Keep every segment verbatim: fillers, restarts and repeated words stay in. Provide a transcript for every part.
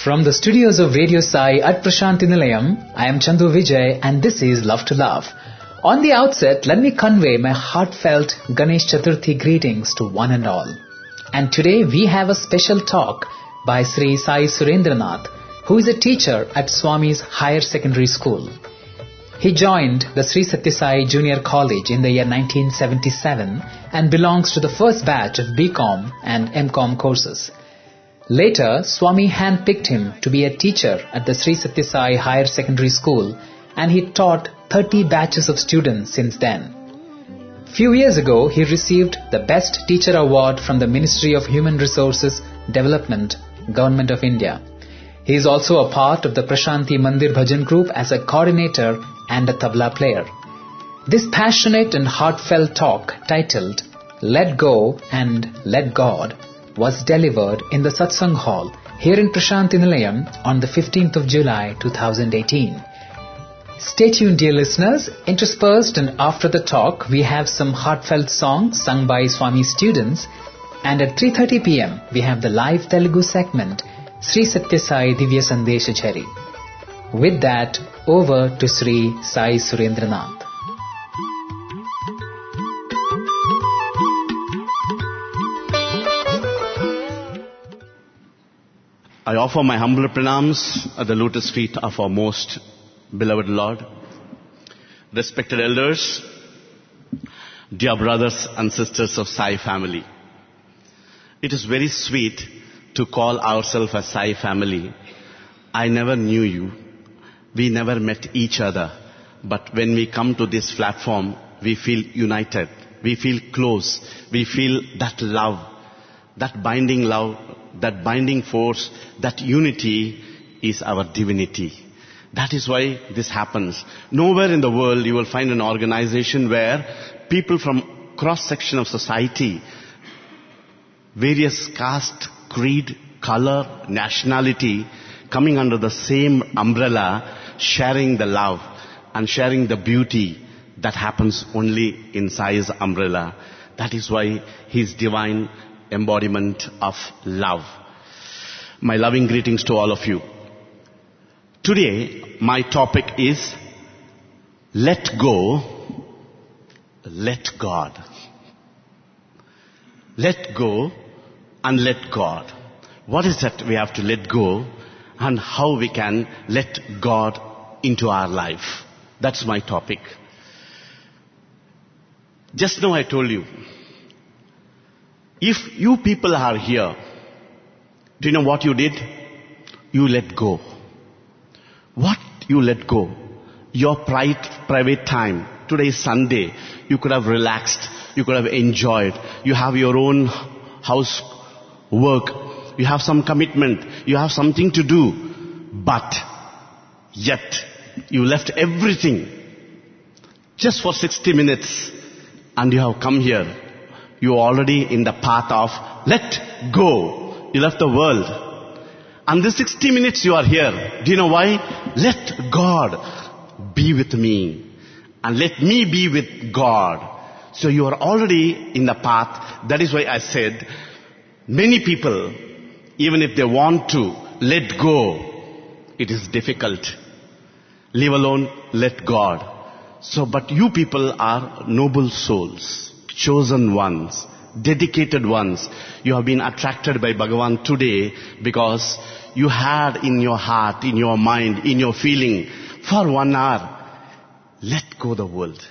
From the studios of Radio Sai at Prashanthi Nilayam, I am Chandu Vijay and this is Love to Love. On the outset, let me convey my heartfelt Ganesh Chaturthi greetings to one and all. And today we have a special talk by Sri Sai Surendranath, who is a teacher at Swami's Higher Secondary School. He joined the Sri Sathya Sai Junior College in the year nineteen seventy-seven and belongs to the first batch of B Com and M Com courses. Later, Swami handpicked him to be a teacher at the Sri Sathya Sai Higher Secondary School and he taught thirty batches of students since then. Few years ago, he received the Best Teacher Award from the Ministry of Human Resources Development, Government of India. He is also a part of the Prashanthi Mandir Bhajan group as a coordinator and a tabla player. This passionate and heartfelt talk titled Let Go and Let God was delivered in the Satsang Hall here in Prashanthi Nilayam on the fifteenth of July two thousand eighteen. Stay tuned, dear listeners. Interspersed and after the talk, we have some heartfelt songs sung by Swami students, and at three thirty p.m. we have the live Telugu segment Sri Sathya Sai Divya Sandesha Chari. With that, over to Sri Sai Surendranath. I offer my humble pranams at the lotus feet of our most beloved Lord. Respected elders, dear brothers and sisters of Sai family. It is very sweet to call ourselves a Sai family. I never knew you. We never met each other. But when we come to this platform, we feel united. We feel close. We feel that love, that binding love, that binding force, that unity is our divinity. That is why this happens. Nowhere in the world you will find an organization where people from cross-section of society, various caste, creed, color, nationality, coming under the same umbrella, sharing the love and sharing the beauty that happens only in Sai's umbrella. That is why his divine embodiment of love. My loving greetings to all of you. Today, my topic is Let Go, Let God. Let go and let God. What is that we have to let go and how we can let God into our life? That's my topic. Just now I told you, if you people are here, do you know what you did? You let go. What you let go? Your private, private time. Today is Sunday. You could have relaxed. You could have enjoyed. You have your own house work. You have some commitment. You have something to do. But yet you left everything just for sixty minutes and you have come here. You are already in the path of let go. You left the world. And this sixty minutes you are here. Do you know why? Let God be with me. And let me be with God. So you are already in the path. That is why I said, many people, even if they want to let go, it is difficult. Leave alone, let God. So, but you people are noble souls, chosen ones, dedicated ones. You have been attracted by Bhagavan today because you had in your heart, in your mind, in your feeling, for one hour, let go the world.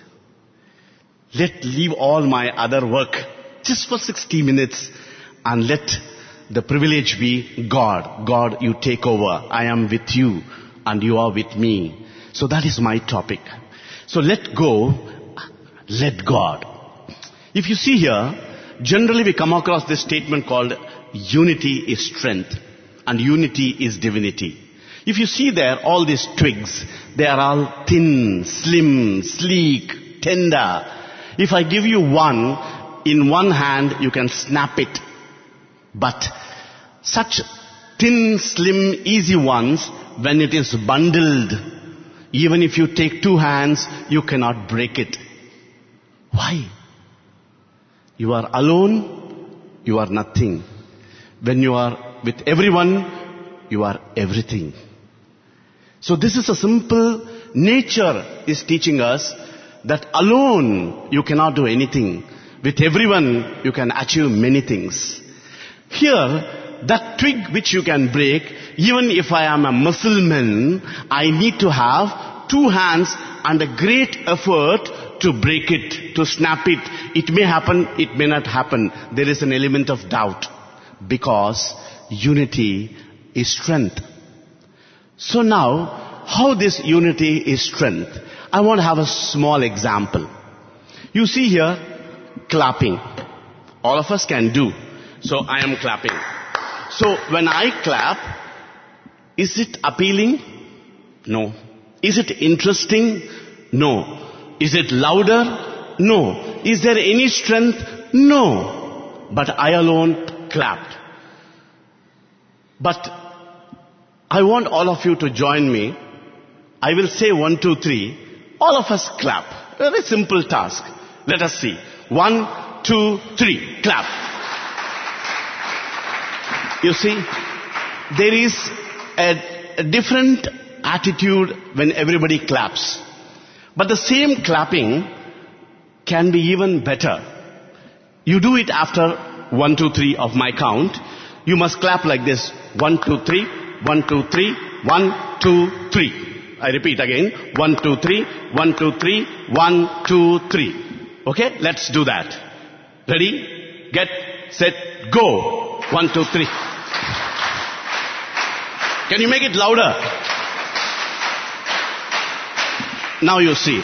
Let leave all my other work just for sixty minutes and let the privilege be God. God, you take over. I am with you and you are with me. So that is my topic. So let go, let God. If you see here, generally we come across this statement called unity is strength and unity is divinity. If you see there, all these twigs, they are all thin, slim, sleek, tender. If I give you one, in one hand you can snap it. But such thin, slim, easy ones, when it is bundled, even if you take two hands, you cannot break it. Why? You are alone, you are nothing. When you are with everyone, you are everything. So this is a simple, nature is teaching us that alone you cannot do anything. With everyone you can achieve many things. Here, that twig which you can break, even if I am a Muslim, I need to have two hands and a great effort to break it, to snap it. It may happen, it may not happen. There is an element of doubt because unity is strength. So now, how this unity is strength? I want to have a small example. You see here, clapping. All of us can do. So I am clapping. So when I clap, is it appealing? No. Is it interesting? No. Is it louder? No. Is there any strength? No. But I alone clapped. But I want all of you to join me. I will say one, two, three. All of us clap. Very simple task. Let us see. One, two, three. Clap. You see, there is a, a different attitude when everybody claps. But the same clapping can be even better. You do it after one, two, three of my count. You must clap like this. One, two, three. One, two, three. One, two, three. I repeat again. One, two, three. One, two, three. One, two, three. Okay? Let's do that. Ready? Get, set, go. One, two, three. Can you make it louder? Now you see.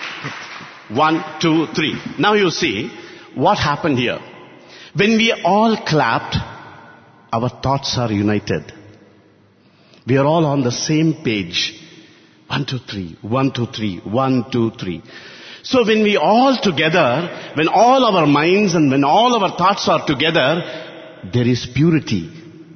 One, two, three. Now you see what happened here. When we all clapped, our thoughts are united. We are all on the same page. One, two, three. One, two, three. One, two, three. So when we all together, when all our minds and when all our thoughts are together, there is purity.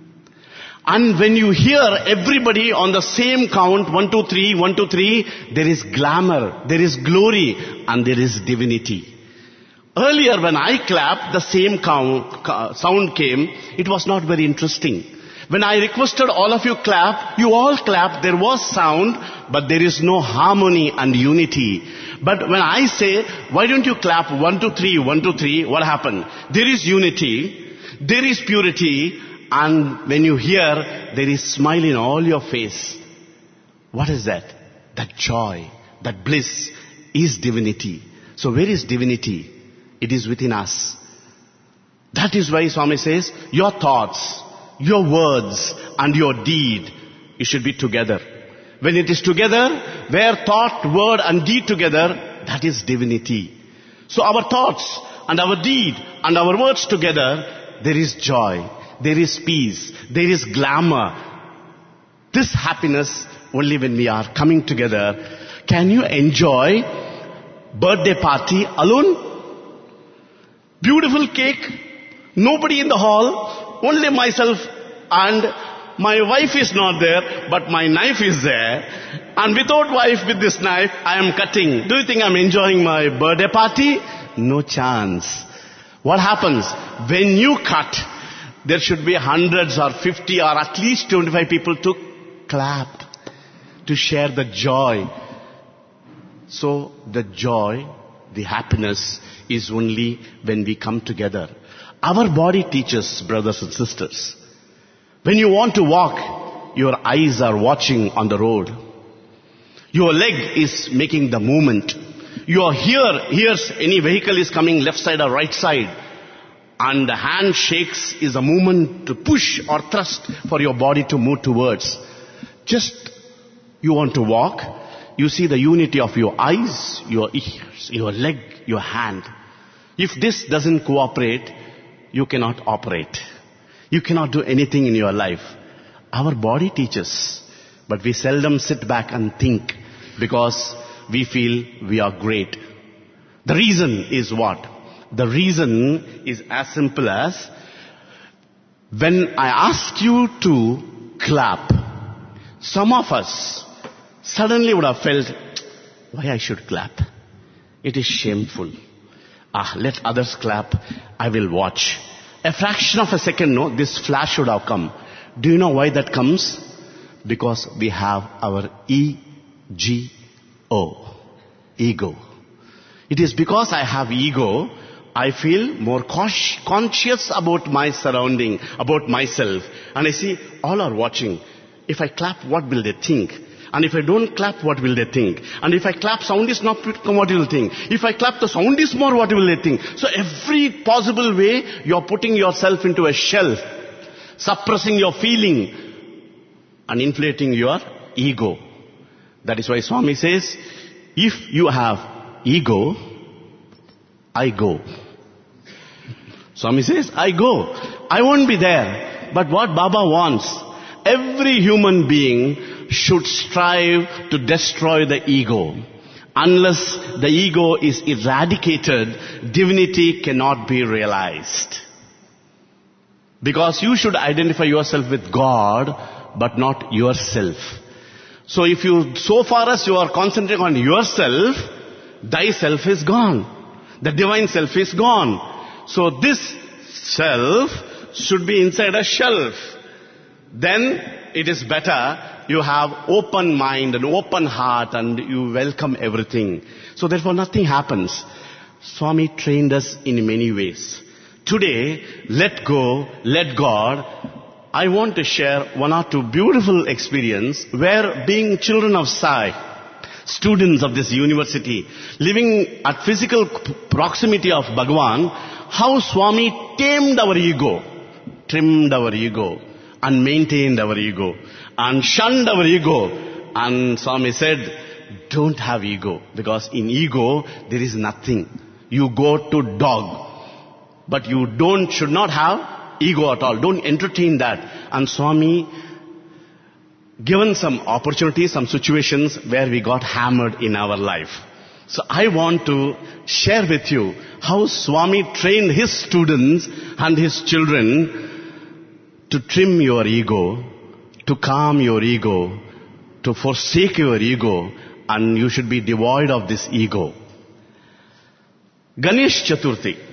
And when you hear everybody on the same count, one, two, three, one, two, three, there is glamour, there is glory, and there is divinity. Earlier when I clapped, the same count, sound came, it was not very interesting. When I requested all of you clap, you all clapped, there was sound, but there is no harmony and unity. But when I say, why don't you clap one, two, three, one, two, three, what happened? There is unity, there is purity, and when you hear, there is smile in all your face. What is that? That joy, that bliss is divinity. So where is divinity? It is within us. That is why Swami says, your thoughts, your words and your deed, it should be together. When it is together, where thought, word and deed together, that is divinity. So our thoughts and our deed and our words together, there is joy, there is peace, there is glamour. This happiness only when we are coming together. Can you enjoy birthday party alone? Beautiful cake, nobody in the hall, only myself and my wife is not there, but my knife is there. And without wife, with this knife, I am cutting. Do you think I am enjoying my birthday party? No chance. What happens? When you cut, there should be hundreds or fifty or at least twenty-five people to clap, to share the joy. So the joy, the happiness is only when we come together. Our body teaches, brothers and sisters. When you want to walk, your eyes are watching on the road. Your leg is making the movement. Your ear hears any vehicle is coming left side or right side. And the hand shakes is a movement to push or thrust for your body to move towards. Just you want to walk, you see the unity of your eyes, your ears, your leg, your hand. If this doesn't cooperate, you cannot operate. You cannot do anything in your life. Our body teaches, but we seldom sit back and think because we feel we are great. The reason is what? The reason is as simple as, when I ask you to clap, some of us suddenly would have felt, why I should clap? It is shameful. Ah, let others clap, I will watch. A fraction of a second, no, this flash should have come. Do you know why that comes? Because we have our E G O. Ego. It is because I have ego, I feel more conscious about my surrounding, about myself. And I see all are watching. If I clap, what will they think? And if I don't clap, what will they think? And if I clap, sound is not, what will they think? If I clap, the sound is more, what will they think? So every possible way, you're putting yourself into a shell, suppressing your feeling and inflating your ego. That is why Swami says, if you have ego, I go. Swami says, I go. I won't be there. But what Baba wants, every human being should strive to destroy the ego. Unless the ego is eradicated, divinity cannot be realized. Because you should identify yourself with God, but not yourself. So if you, so far as you are concentrating on yourself, thyself is gone. The divine self is gone. So this self should be inside a shelf. Then it is better you have open mind and open heart and you welcome everything. So therefore nothing happens. Swami trained us in many ways. Today, let go, let God. I want to share one or two beautiful experience where being children of Sai, students of this university, living at physical proximity of Bhagavan, how Swami tamed our ego, trimmed our ego, and maintained our ego, and shunned our ego. And Swami said, don't have ego, because in ego there is nothing. You go to dog. But you don't, should not have ego at all. Don't entertain that. And Swami given some opportunities, some situations where we got hammered in our life. So I want to share with you how Swami trained his students and his children to trim your ego, to calm your ego, to forsake your ego, and you should be devoid of this ego. Ganesh Chaturthi.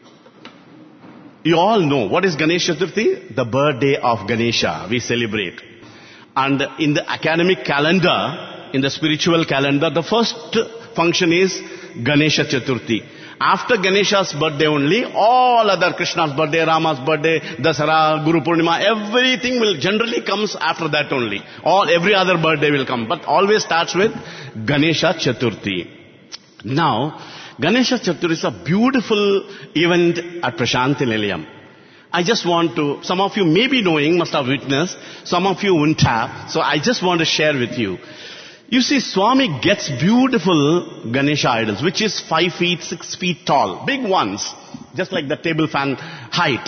You all know what is Ganesh Chaturthi? The birthday of Ganesha. We celebrate. And in the academic calendar, in the spiritual calendar, the first function is Ganesha Chaturthi. After Ganesha's birthday only, all other Krishna's birthday, Rama's birthday, Dasara, Guru Purnima, everything will generally comes after that only. All, every other birthday will come. But always starts with Ganesha Chaturthi. Now, Ganesha Chaturthi is a beautiful event at Prashanti Nilayam. I just want to, some of you may be knowing, must have witnessed, some of you won't have, so I just want to share with you. You see, Swami gets beautiful Ganesha idols, which is five feet, six feet tall, big ones, just like the table fan height,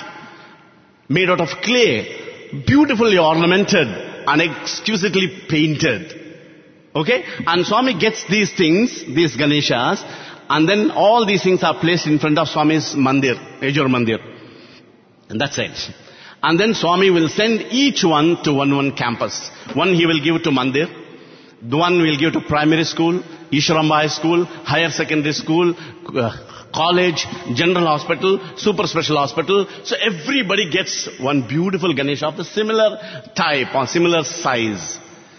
made out of clay, beautifully ornamented and exquisitely painted. Okay? And Swami gets these things, these Ganeshas, and then all these things are placed in front of Swami's mandir, Ejur Mandir. And that's it. And then Swami will send each one to one one campus. One he will give to mandir. The one will give to primary school, Ishwaramba High School, higher secondary school, uh, college, general hospital, super special hospital. So everybody gets one beautiful Ganesha of the similar type or similar size.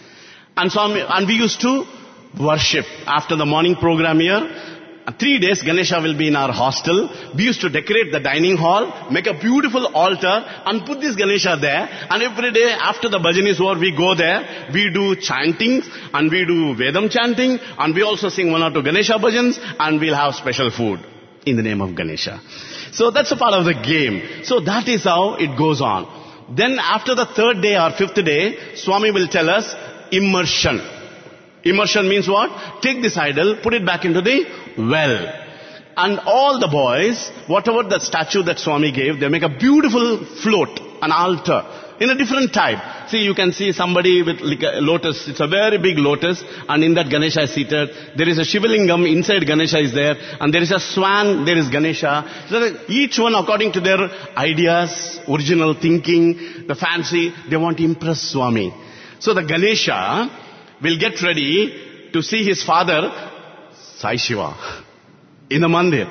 And Swami, and we used to worship after the morning program here. Three days Ganesha will be in our hostel. We used to decorate the dining hall, make a beautiful altar and put this Ganesha there. And every day after the bhajan is over, we go there. We do chanting and we do Vedam chanting and we also sing one or two Ganesha bhajans and we'll have special food in the name of Ganesha. So that's a part of the game. So that is how it goes on. Then after the third day or fifth day, Swami will tell us immersion. Immersion means what? Take this idol, put it back into the well. And all the boys, whatever the statue that Swami gave, they make a beautiful float, an altar, in a different type. See, you can see somebody with like a lotus, it's a very big lotus, and in that Ganesha is seated. There is a Shivalingam, inside Ganesha is there, and there is a swan, there is Ganesha. So that each one according to their ideas, original thinking, the fancy, they want to impress Swami. So the Ganesha will get ready to see his father, Sai Shiva, in the mandir.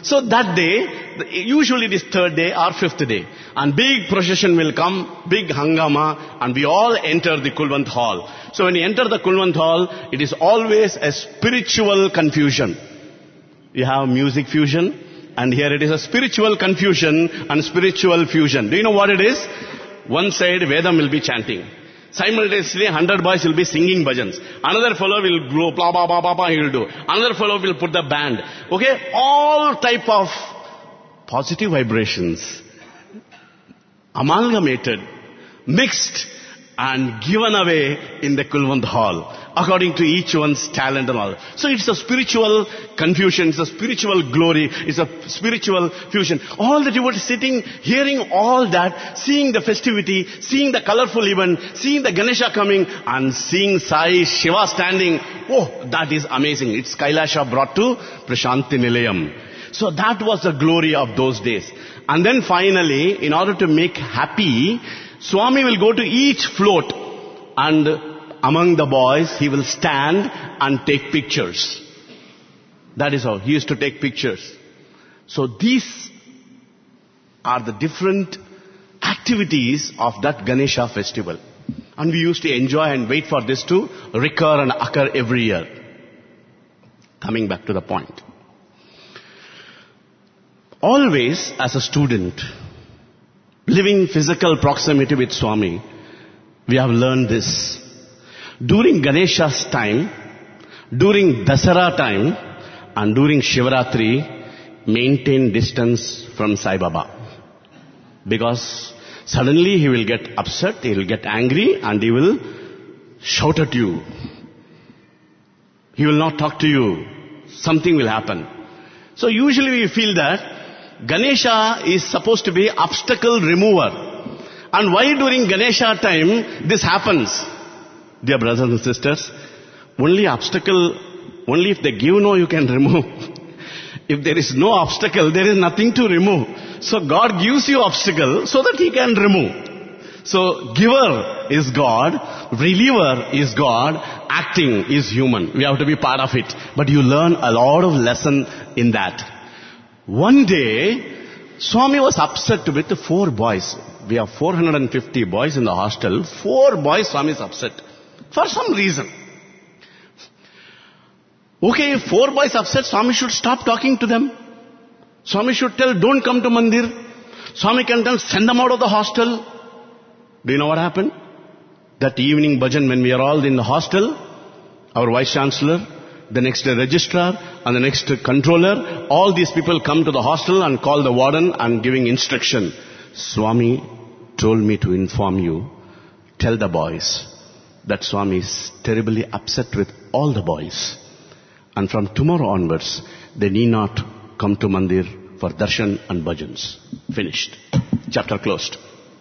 So that day, usually it is third day or fifth day, and big procession will come, big hangama, and we all enter the Kulwant hall. So when you enter the Kulwant hall, it is always a spiritual confusion. You have music fusion, and here it is a spiritual confusion and spiritual fusion. Do you know what it is? One side Vedam will be chanting. Simultaneously, hundred boys will be singing bhajans. Another fellow will blow, blah, blah, blah, blah, blah, he will do. Another fellow will put the band. Okay? All type of positive vibrations, amalgamated, mixed, and given away in the Kulwant hall, according to each one's talent and all. So it's a spiritual confusion, it's a spiritual glory, it's a spiritual fusion. All that you were sitting, hearing all that, seeing the festivity, seeing the colorful event, seeing the Ganesha coming, and seeing Sai Shiva standing. Oh, that is amazing. It's Kailasha brought to Prashanti Nilayam. So that was the glory of those days. And then finally, in order to make happy, Swami will go to each float, and among the boys, he will stand and take pictures. That is how he used to take pictures. So these are the different activities of that Ganesha festival. And we used to enjoy and wait for this to recur and occur every year. Coming back to the point. Always as a student, living physical proximity with Swami, we have learned this. During Ganesha's time, during Dasara time, and during Shivaratri, maintain distance from Sai Baba. Because suddenly he will get upset, he will get angry, and he will shout at you. He will not talk to you. Something will happen. So usually we feel that Ganesha is supposed to be obstacle remover. And why during Ganesha time this happens? Dear brothers and sisters, only obstacle, only if they give no you can remove. If there is no obstacle, there is nothing to remove. So God gives you obstacle so that He can remove. So giver is God, reliever is God, acting is human. We have to be part of it. But you learn a lot of lesson in that. One day, Swami was upset with four boys. We have four hundred fifty boys in the hostel. Four boys, Swami is upset. For some reason. Okay, if four boys upset, Swami should stop talking to them. Swami should tell, don't come to Mandir. Swami can tell, send them out of the hostel. Do you know what happened? That evening bhajan, when we are all in the hostel, our Vice Chancellor, the next registrar, and the next controller, all these people come to the hostel and call the warden and giving instruction. Swami told me to inform you, tell the boys that Swami is terribly upset with all the boys. And from tomorrow onwards, they need not come to Mandir for darshan and bhajans. Finished. Chapter closed.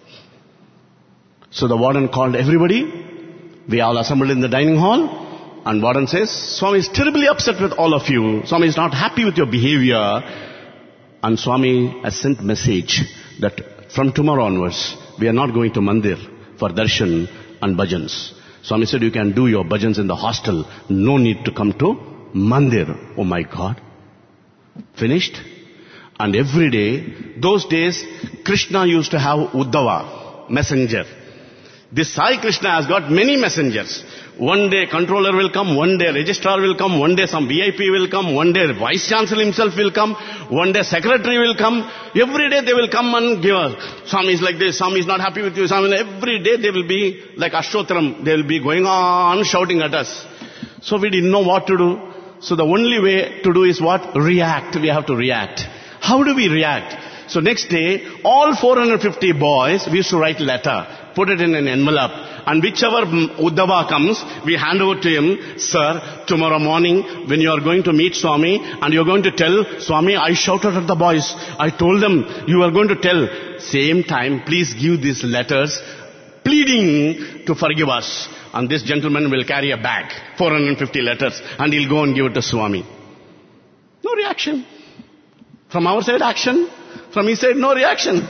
So the warden called everybody. We all assembled in the dining hall. And warden says, Swami is terribly upset with all of you. Swami is not happy with your behavior. And Swami has sent message that from tomorrow onwards, we are not going to Mandir for darshan and bhajans. Swami said, you can do your bhajans in the hostel. No need to come to Mandir. Oh my God. Finished. And every day, those days, Krishna used to have Uddhava, messenger. This Sai Krishna has got many messengers. One day controller will come, one day registrar will come, one day some V I P will come, one day vice chancellor himself will come, one day secretary will come. Every day they will come and give us, Swami is like this, Swami is not happy with you, Swami. Every day they will be like Ashtotram, they will be going on shouting at us. So we didn't know what to do. So the only way to do is what? React. We have to react. How do we react? So next day, all four hundred fifty boys, we used to write letter, put it in an envelope, and whichever Uddhava comes, we hand over to him, sir, tomorrow morning when you are going to meet Swami and you are going to tell, Swami, I shouted at the boys. I told them, you are going to tell. Same time, please give these letters pleading to forgive us. And this gentleman will carry a bag, four hundred fifty letters, and he'll go and give it to Swami. No reaction. From our side, action. From his side, no reaction.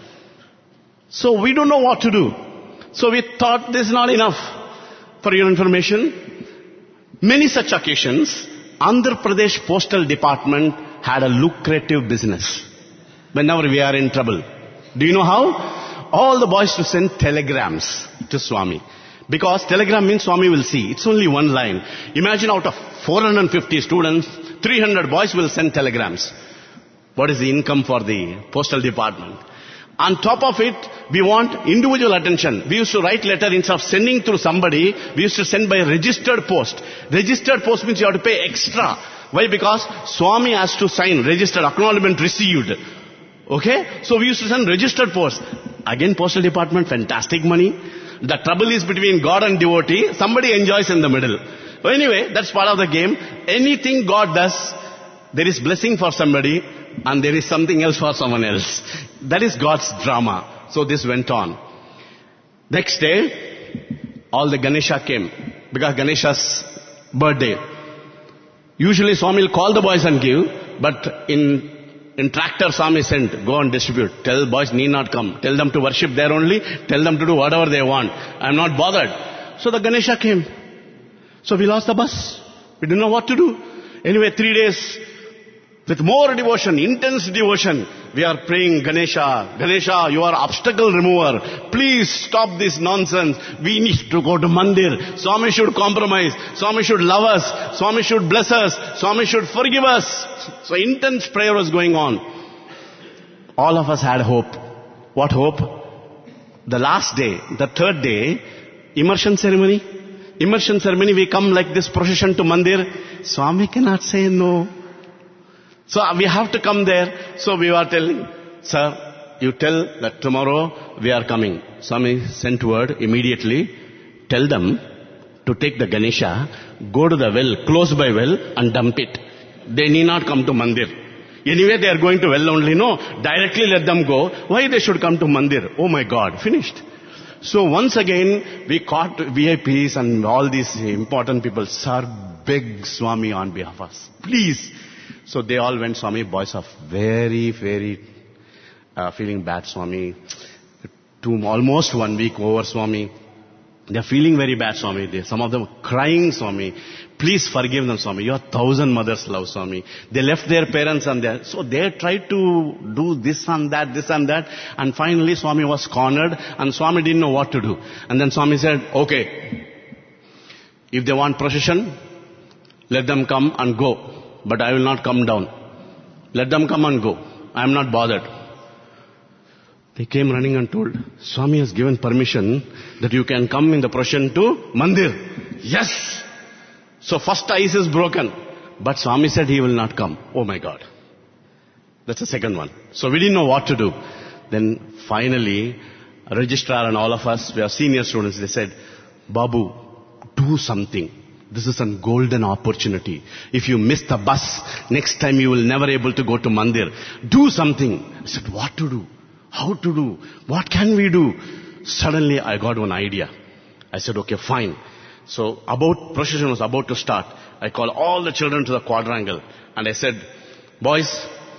So we don't know what to do. So we thought this is not enough. For your information, many such occasions, Andhra Pradesh Postal Department had a lucrative business. Whenever we are in trouble. Do you know how? All the boys to send telegrams to Swami. Because telegram means Swami will see. It's only one line. Imagine out of four hundred fifty students, three hundred boys will send telegrams. What is the income for the postal department? On top of it, we want individual attention. We used to write letter instead of sending through somebody, we used to send by registered post. Registered post means you have to pay extra. Why? Because Swami has to sign registered, acknowledgement received. Okay? So we used to send registered post. Again, postal department, fantastic money. The trouble is between God and devotee. Somebody enjoys in the middle. So anyway, that's part of the game. Anything God does, there is blessing for somebody and there is something else for someone else. That is God's drama. So this went on. Next day, all the Ganesha came. Because Ganesha's birthday. Usually Swami will call the boys and give. But in In tractor, Swami sent, go and distribute. Tell boys need not come. Tell them to worship there only. Tell them to do whatever they want. I'm not bothered. So the Ganesha came. So we lost the bus. We didn't know what to do. Anyway, three days with more devotion, intense devotion, we are praying, Ganesha, Ganesha, you are obstacle remover. Please stop this nonsense. We need to go to Mandir. Swami should compromise. Swami should love us. Swami should bless us. Swami should forgive us. So intense prayer was going on. All of us had hope. What hope? The last day, the third day, immersion ceremony. Immersion ceremony, we come like this procession to Mandir. Swami cannot say no. So we have to come there. So we were telling, sir, you tell that tomorrow we are coming. Swami sent word immediately. Tell them to take the Ganesha, go to the well, close by well and dump it. They need not come to Mandir. Anyway, they are going to well only. No, directly let them go. Why they should come to Mandir? Oh my God, finished. So once again, we caught V I Ps and all these important people. Sir, beg Swami on behalf of us. Please. So they all went, Swami, boys are very, very uh, feeling bad, Swami. Two, almost one week over, Swami. They are feeling very bad, Swami. They, some of them crying, Swami. Please forgive them, Swami. Your thousand mothers love, Swami. They left their parents and they, so they tried to do this and that, this and that. And finally, Swami was cornered and Swami didn't know what to do. And then Swami said, okay, if they want procession, let them come and go. But I will not come down. Let them come and go. I am not bothered. They came running and told, Swami has given permission that you can come in the procession to Mandir. Yes! So first ice is broken. But Swami said he will not come. Oh my God. That's the second one. So we didn't know what to do. Then finally, a registrar and all of us, we are senior students, they said, Babu, do something. This is a golden opportunity. If you miss the bus, next time you will never able to go to Mandir. Do something. I said, what to do? How to do? What can we do? Suddenly I got one idea. I said, okay, fine. So about, procession was about to start. I called all the children to the quadrangle. And I said, boys,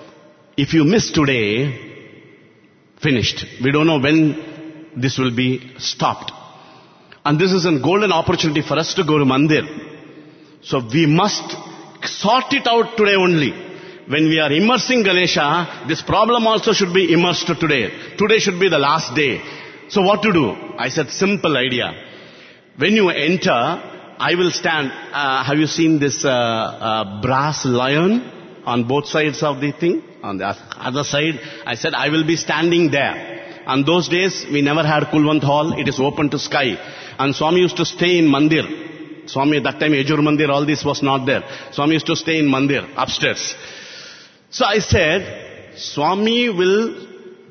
if you miss today, finished. We don't know when this will be stopped. And this is a golden opportunity for us to go to Mandir. So we must sort it out today only. When we are immersing Ganesha, this problem also should be immersed today. Today should be the last day. So what to do? I said, simple idea. When you enter, I will stand. Uh, have you seen this uh, uh, brass lion on both sides of the thing? On the other side, I said, I will be standing there. And those days, we never had Kulwant Hall. It is open to sky. And Swami used to stay in Mandir. Swami, that time, Ejur Mandir, all this was not there. Swami used to stay in Mandir, upstairs. So I said, Swami will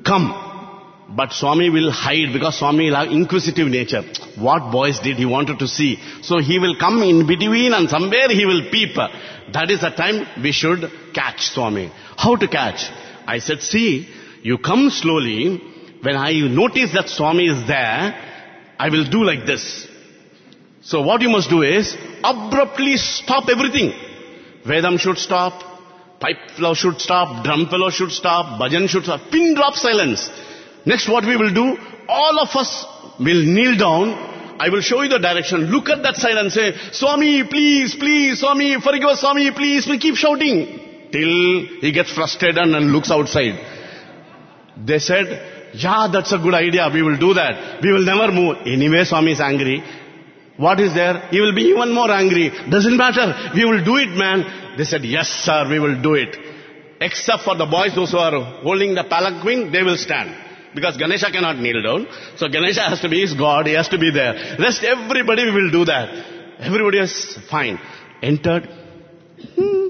come. But Swami will hide because Swami will have inquisitive nature. What boys did, he wanted to see. So he will come in between and somewhere he will peep. That is the time we should catch Swami. How to catch? I said, see, you come slowly. When I notice that Swami is there, I will do like this. So what you must do is, abruptly stop everything. Vedam should stop, pipe flow should stop, drum fellow should stop, bhajan should stop, pin drop silence. Next what we will do, all of us will kneel down. I will show you the direction. Look at that side and say, Swami, please, please, Swami, forgive us, Swami, please. We keep shouting. till he gets frustrated and looks outside. They said, yeah, that's a good idea. We will do that. We will never move. Anyway, Swami is angry. What is there? He will be even more angry. Doesn't matter. We will do it, man. They said, yes, sir, we will do it. Except for the boys, those who are holding the palanquin, they will stand. Because Ganesha cannot kneel down. So Ganesha has to be his God. He has to be there. Rest everybody will do that. Everybody is fine. Entered. Hmm.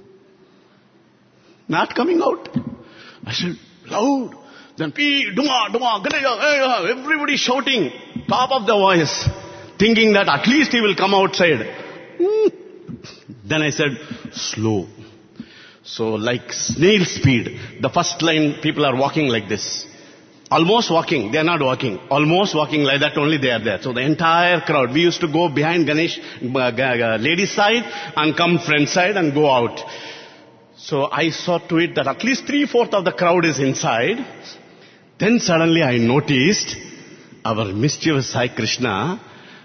Not coming out. I said, loud. Then, P, Duma, Duma, Ganesha, everybody shouting. Top of the voice. Thinking that at least he will come outside. Hmm. Then I said, slow. So like snail speed. The first line, people are walking like this. Almost walking. They are not walking. Almost walking like that, only they are there. So the entire crowd. We used to go behind Ganesh, uh, ladies side and come friend side and go out. So I saw to it that at least three-fourths of the crowd is inside. Then suddenly I noticed our mischievous Sai Krishna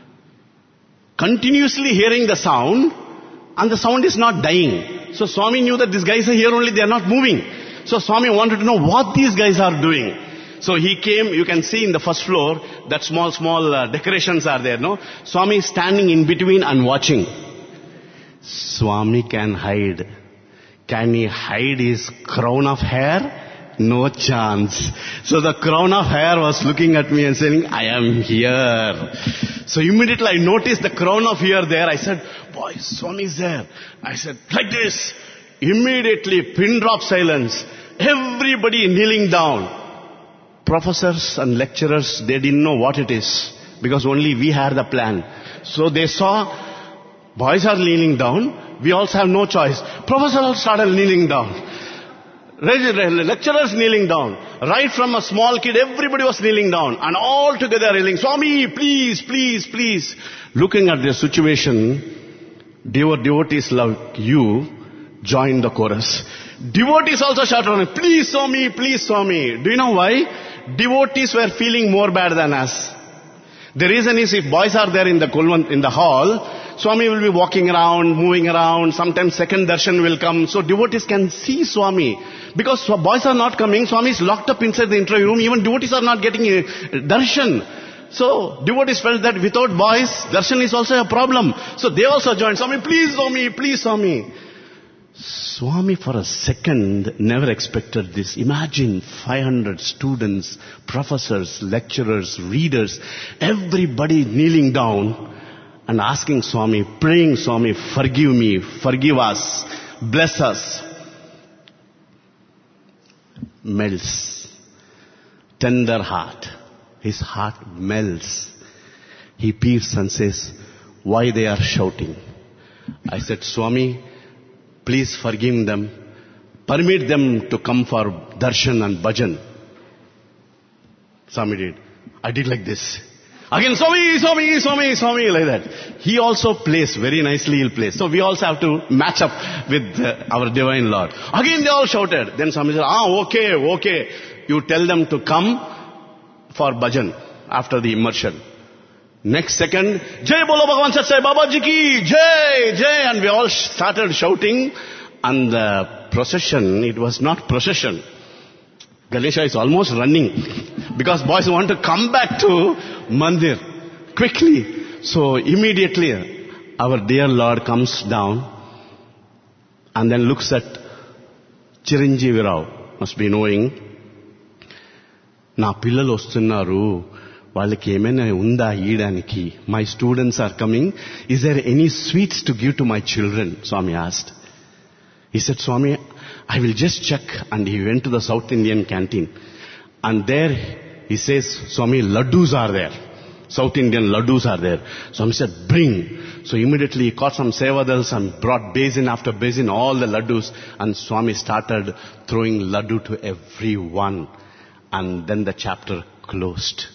continuously hearing the sound, and the sound is not dying. So Swami knew that these guys are here only, they are not moving. So Swami wanted to know what these guys are doing. So he came, you can see in the first floor, that small, small uh, decorations are there, no? Swami is standing in between and watching. Swami can hide. Can he hide his crown of hair? No chance. So the crown of hair was looking at me and saying, I am here. So immediately I noticed the crown of hair there. I said, boy, Swami is there. I said, like this. Immediately, pin drop silence. Everybody kneeling down. Professors and lecturers, they didn't know what it is. Because only we had the plan. So they saw, boys are kneeling down. We also have no choice. Professors started kneeling down. Lecturers kneeling down. Right from a small kid, everybody was kneeling down. And all together yelling, Swami, please, please, please. Looking at the situation, devotees like you joined the chorus. Devotees also shouted, please Swami, please Swami. Do you know why? Devotees were feeling more bad than us. The reason is if boys are there in the Kulwan, in the hall, Swami will be walking around, moving around, sometimes second darshan will come, so devotees can see Swami. Because boys are not coming, Swami is locked up inside the interview room, even devotees are not getting a darshan. So devotees felt that without boys, darshan is also a problem. So they also joined, Swami, please Swami, please Swami. Swami for a second never expected this. Imagine five hundred students, professors, lecturers, readers, everybody kneeling down and asking Swami, praying Swami, forgive me, forgive us, bless us. Melts. Tender heart. His heart melts. He peers and says, why they are shouting? I said, Swami, please forgive them. Permit them to come for darshan and bhajan. Swami did. I did like this. Again, Swami, Swami, Swami, Swami, like that. He also plays, very nicely he'll play. So we also have to match up with uh, our Divine Lord. Again they all shouted. Then Swami said, ah, okay, okay. You tell them to come for bhajan after the immersion. Next second, Jai Bolo Bhagavan Satsai Baba Ji ki, Jai, Jai. And we all started shouting. And the procession, it was not procession. Ganesha is almost running. Because boys want to come back to Mandir quickly. So immediately, our dear Lord comes down and then looks at Chiranjeevi Rao, must be knowing, na pillalu vastunnaru. వాళ్ళకి ఏమైనా ఉందా ఈయడానికి? My students are coming. Is there any sweets to give to my children? Swami asked. He said, Swami, I will just check. And he went to the South Indian canteen. And there he says, Swami, laddus are there. South Indian laddus are there. Swami said, bring. So immediately he caught some sevadals and brought basin after basin, all the laddus. And Swami started throwing laddu to everyone. And then the chapter closed.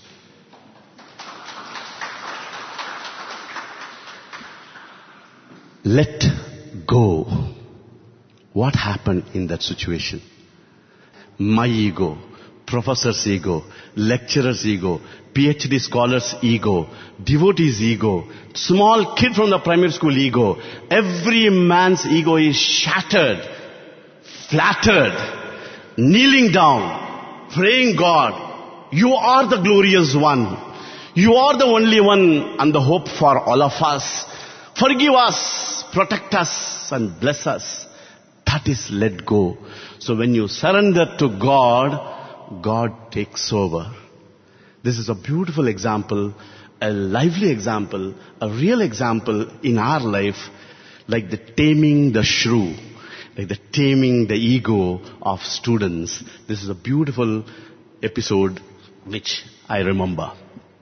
Let go. What happened in that situation? My ego, professor's ego, lecturer's ego, PhD scholar's ego, devotee's ego, small kid from the primary school ego. Every man's ego is shattered. flattered, kneeling down, praying, God, you are the glorious one. You are the only one and the hope for all of us. Forgive us, protect us and bless us. That is let go. So when you surrender to God, God takes over. This is a beautiful example, a lively example, a real example in our life, like the taming the shrew, like the taming the ego of students. This is a beautiful episode which I remember.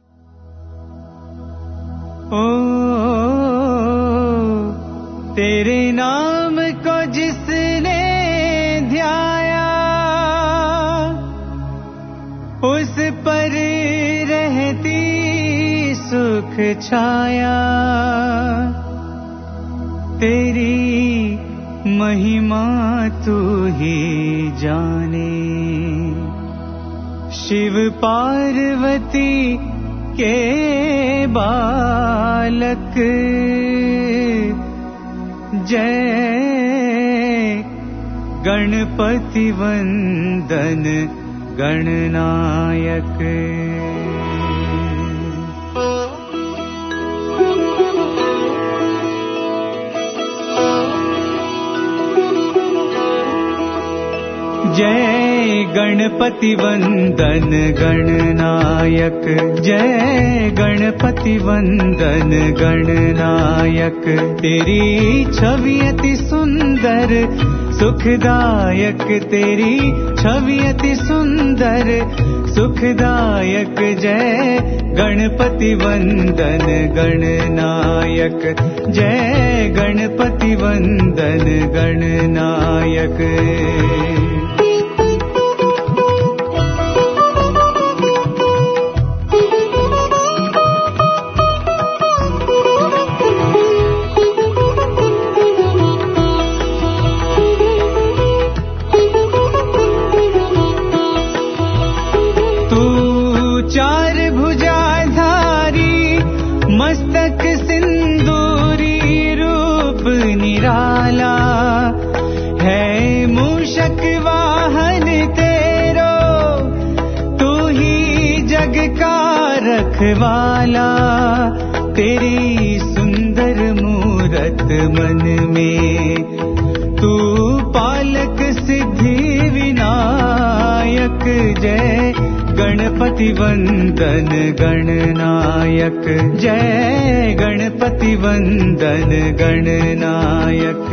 ओ तेरे नाम को जिसने ध्याया, उस पर रहती सुख छाया। तेरी महिमा तू ही जाने, शिव पार्वती के बालक। जय गणपति वंदन गणनायक। जय गणपति वंदन गणनायक, जय गणपति वंदन गणनायक। तेरी छवि अति सुंदर सुखदायक, तेरी छवि अति सुंदर सुखदायक। जय गणपति वंदन गणनायक, जय गणपति वंदन गणनायक। मस्तक सिंदूरी रूप निराला, है मूषक वाहन तेरो, तू ही जग का रखवाला। तेरी सुंदर मूरत मन में, तू पालक सिद्धि विनायक। जय गणपति वंदन गणनायक, जय गणपति वंदन गणनायक।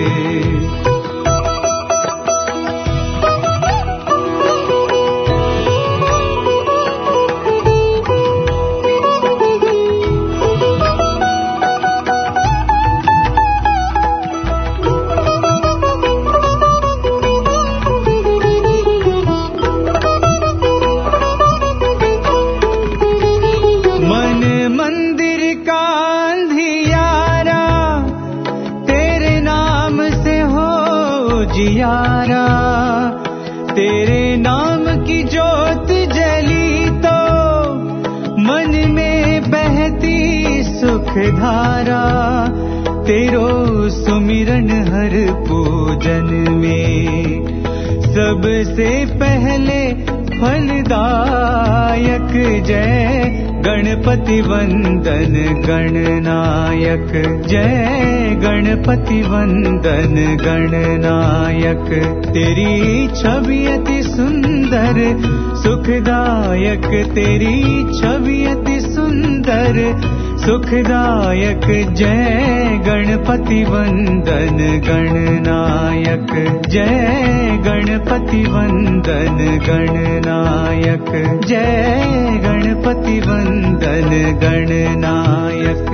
जियारा तेरे नाम की जोत जली तो मन में बहती सुख धारा। तेरो सुमिरन हर पूजन में सबसे पहले फलदायक। जय गणपति वंदन गणनायक, जय गणपति वंदन गणनायक। तेरी छवि अति सुंदर सुखदायक, तेरी छवि अति सुंदर सुखदायक। जय गणपति वंदन गणनायक, जय गणपति वंदन गणनायक, जय गणपति वंदन Gananayak.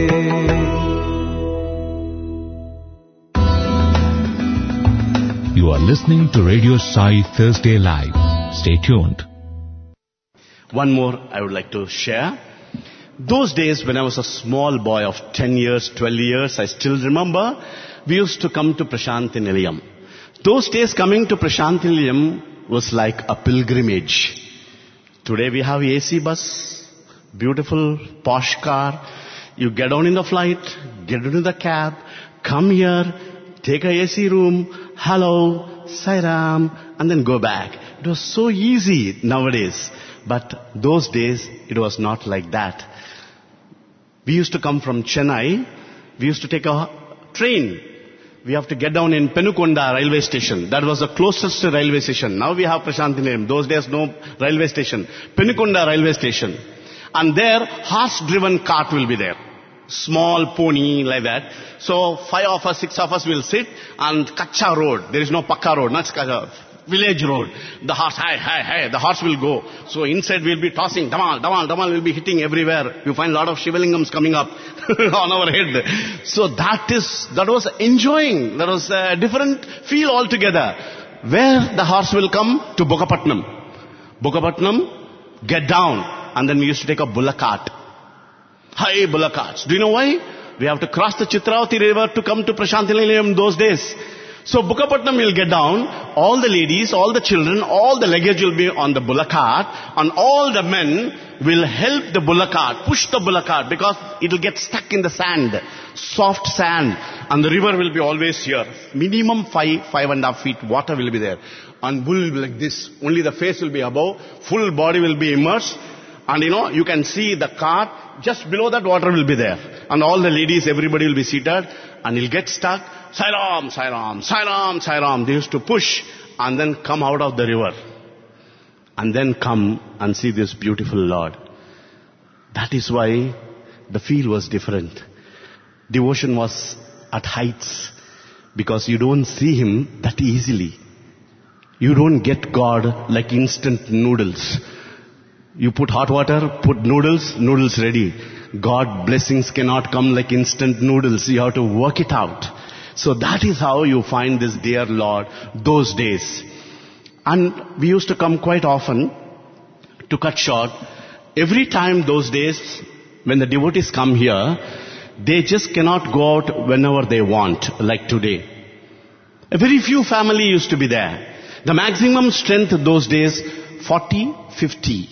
You are listening to Radio Sai Thursday Live. Stay tuned. One more I would like to share. Those days when I was a small boy of ten years, twelve years, I still remember, we used to come to Prashanthi Nilayam. Those days coming to Prashanthi Nilayam was like a pilgrimage. Today we have A C bus, beautiful posh car. You get on in the flight, get into the cab, come here, take a A C room, hello, Sai Ram, and then go back. It was so easy nowadays. But those days, it was not like that. We used to come from Chennai. We used to take a train. We have to get down in Penukonda railway station. That was the closest railway station. Now we have Prasanthi Nilayam. Those days, no railway station. Penukonda railway station. And there, horse-driven cart will be there. Small pony like that. So five of us, six of us will sit and Kacha road. There is no Pakka road, not Kacha. Village road. The horse, hi, hi, hi, the horse will go. So inside we'll be tossing, damal, damal, damal will be hitting everywhere. You find a lot of Shivalingams coming up on our head. So that is, that was enjoying. That was a different feel altogether. Where the horse will come? To Bokapatnam. Bokapatnam, get down. And then we used to take a bullock cart. High bullock carts. Do you know why? We have to cross the Chitravati river to come to Prasanthi Nilayam those days. So Bukapatnam will get down, all the ladies, all the children, all the luggage will be on the bullock cart, and all the men will help the bullock cart, push the bullock cart, because it will get stuck in the sand, soft sand, and the river will be always here. Minimum five, five and a half feet water will be there. And bull will be like this, only the face will be above, full body will be immersed, and you know, you can see the cart, just below that water will be there. And all the ladies, everybody will be seated, and he'll get stuck. Sai Ram, Sai Ram, Sai Ram, Sai Ram. They used to push and then come out of the river. And then come and see this beautiful Lord. That is why the feel was different. Devotion was at heights. Because you don't see Him that easily. You don't get God like instant noodles. You put hot water, put noodles, noodles ready. God blessings cannot come like instant noodles. You have to work it out. So that is how you find this dear Lord those days. And we used to come quite often. To cut short, every time those days when the devotees come here, they just cannot go out whenever they want, like today. A very few family used to be there. The maximum strength those days, forty, fifty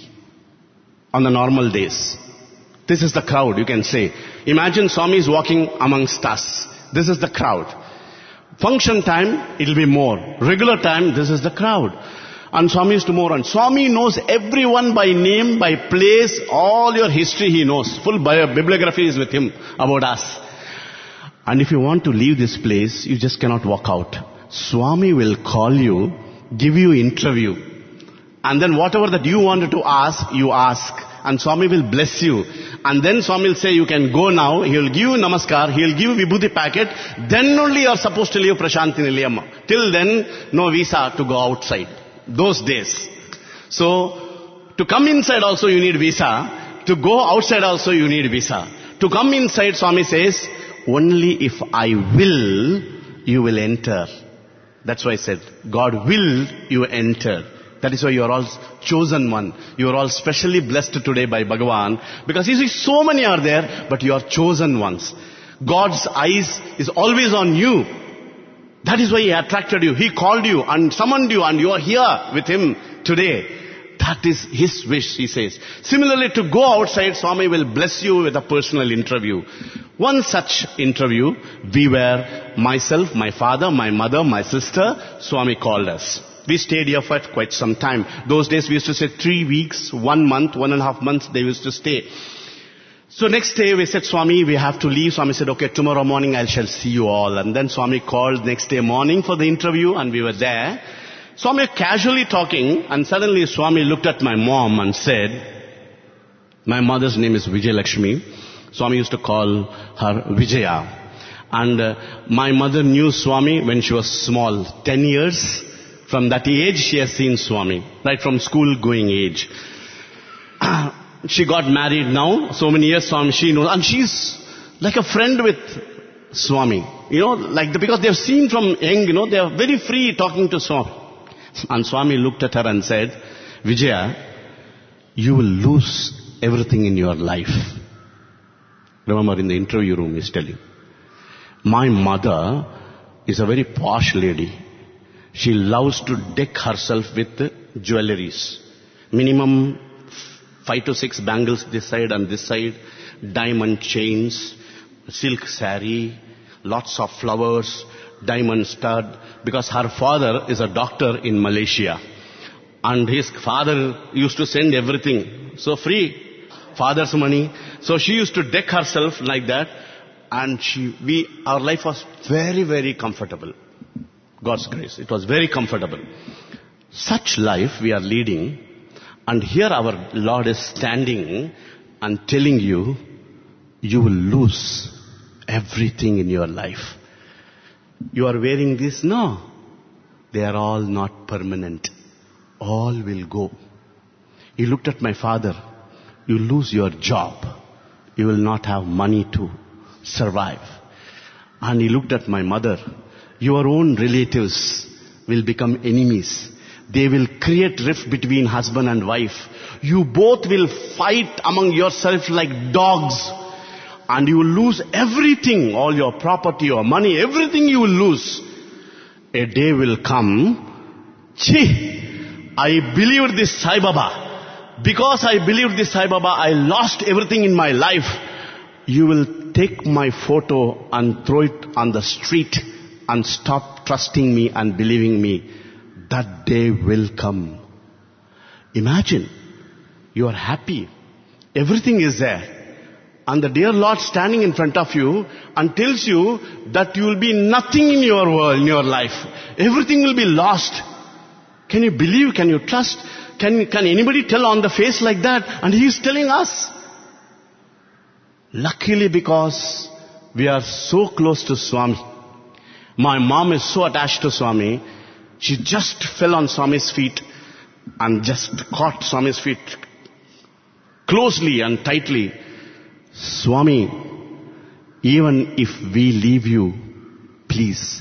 on the normal days. This is the crowd, you can say. Imagine Swami is walking amongst us. This is the crowd. Function time, it will be more. Regular time, this is the crowd. And Swami is to more. And Swami knows everyone by name, by place, all your history he knows. Full bio, bibliography is with him about us. And if you want to leave this place, you just cannot walk out. Swami will call you, give you interview. And then whatever that you wanted to ask, you ask. And Swami will bless you. And then Swami will say, you can go now. He will give you namaskar. He will give you vibhuti packet. Then only you are supposed to leave Prasanthi Nilayam. Till then, no visa to go outside. Those days. So, to come inside also you need visa. To go outside also you need visa. To come inside, Swami says, only if I will, you will enter. That's why I said, God will you enter. That is why you are all chosen one. You are all specially blessed today by Bhagavan. Because you see, so many are there, but you are chosen ones. God's eyes is always on you. That is why He attracted you. He called you and summoned you, and you are here with Him today. That is His wish, He says. Similarly, to go outside, Swami will bless you with a personal interview. One such interview, we were myself, my father, my mother, my sister. Swami called us. We stayed here for quite some time. Those days we used to say three weeks, one month, one and a half months they used to stay. So next day we said, Swami, we have to leave. Swami said, okay, tomorrow morning I shall see you all. And then Swami called next day morning for the interview, and we were there. Swami casually talking, and suddenly Swami looked at my mom and said, my mother's name is Vijay Lakshmi. Swami used to call her Vijaya. And uh, my mother knew Swami when she was small, ten years. From that age, she has seen Swami, right from school going age. She got married now, so many years, Swami, she knows, and she's like a friend with Swami. You know, like the, because they have seen from young, you know, they are very free talking to Swami. And Swami looked at her and said, Vijaya, you will lose everything in your life. Remember, in the interview room, he's telling. My mother is a very posh lady. She loves to deck herself with jewelries. Minimum five to six bangles this side and this side, diamond chains, silk saree, lots of flowers, diamond stud, because her father is a doctor in Malaysia. And his father used to send everything. So free, father's money. So she used to deck herself like that. And she, we, our life was very, very comfortable. God's grace. It was very comfortable. Such life we are leading. And here our Lord is standing and telling you, you will lose everything in your life. You are wearing this? No. They are all not permanent. All will go. He looked at my father. You lose your job. You will not have money to survive. And he looked at my mother. Your own relatives will become enemies. They will create rift between husband and wife. You both will fight among yourselves like dogs. And you will lose everything, all your property, your money, everything you will lose. A day will come. Chhi! I believed this Sai Baba. Because I believed this Sai Baba, I lost everything in my life. You will take my photo and throw it on the street and stop trusting me and believing me. That day will come. Imagine, you are happy. Everything is there. And the dear Lord standing in front of you and tells you that you will be nothing in your world, in your life. Everything will be lost. Can you believe? Can you trust? Can, can anybody tell on the face like that? And He is telling us. Luckily, because we are so close to Swami. My mom is so attached to Swami. She just fell on Swami's feet and just caught Swami's feet closely and tightly. Swami, even if we leave you, please,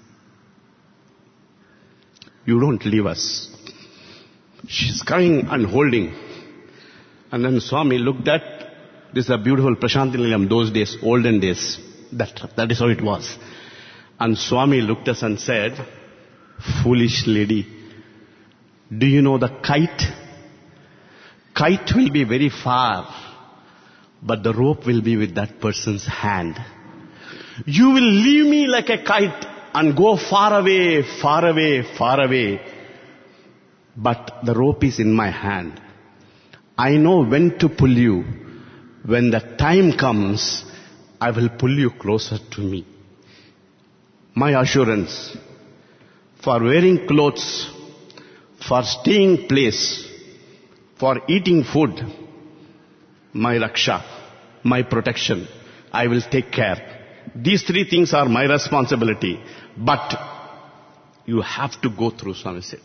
you don't leave us. She's crying and holding. And then Swami looked at, this is a beautiful Prashanti Nilayam, those days, olden days. That, that is how it was. And Swami looked at us and said, foolish lady, do you know the kite? Kite will be very far, but the rope will be with that person's hand. You will leave me like a kite and go far away, far away, far away. But the rope is in my hand. I know when to pull you. When the time comes, I will pull you closer to me. My assurance, for wearing clothes, for staying place, for eating food, my raksha, my protection, I will take care. These three things are my responsibility. But you have to go through, Swami said.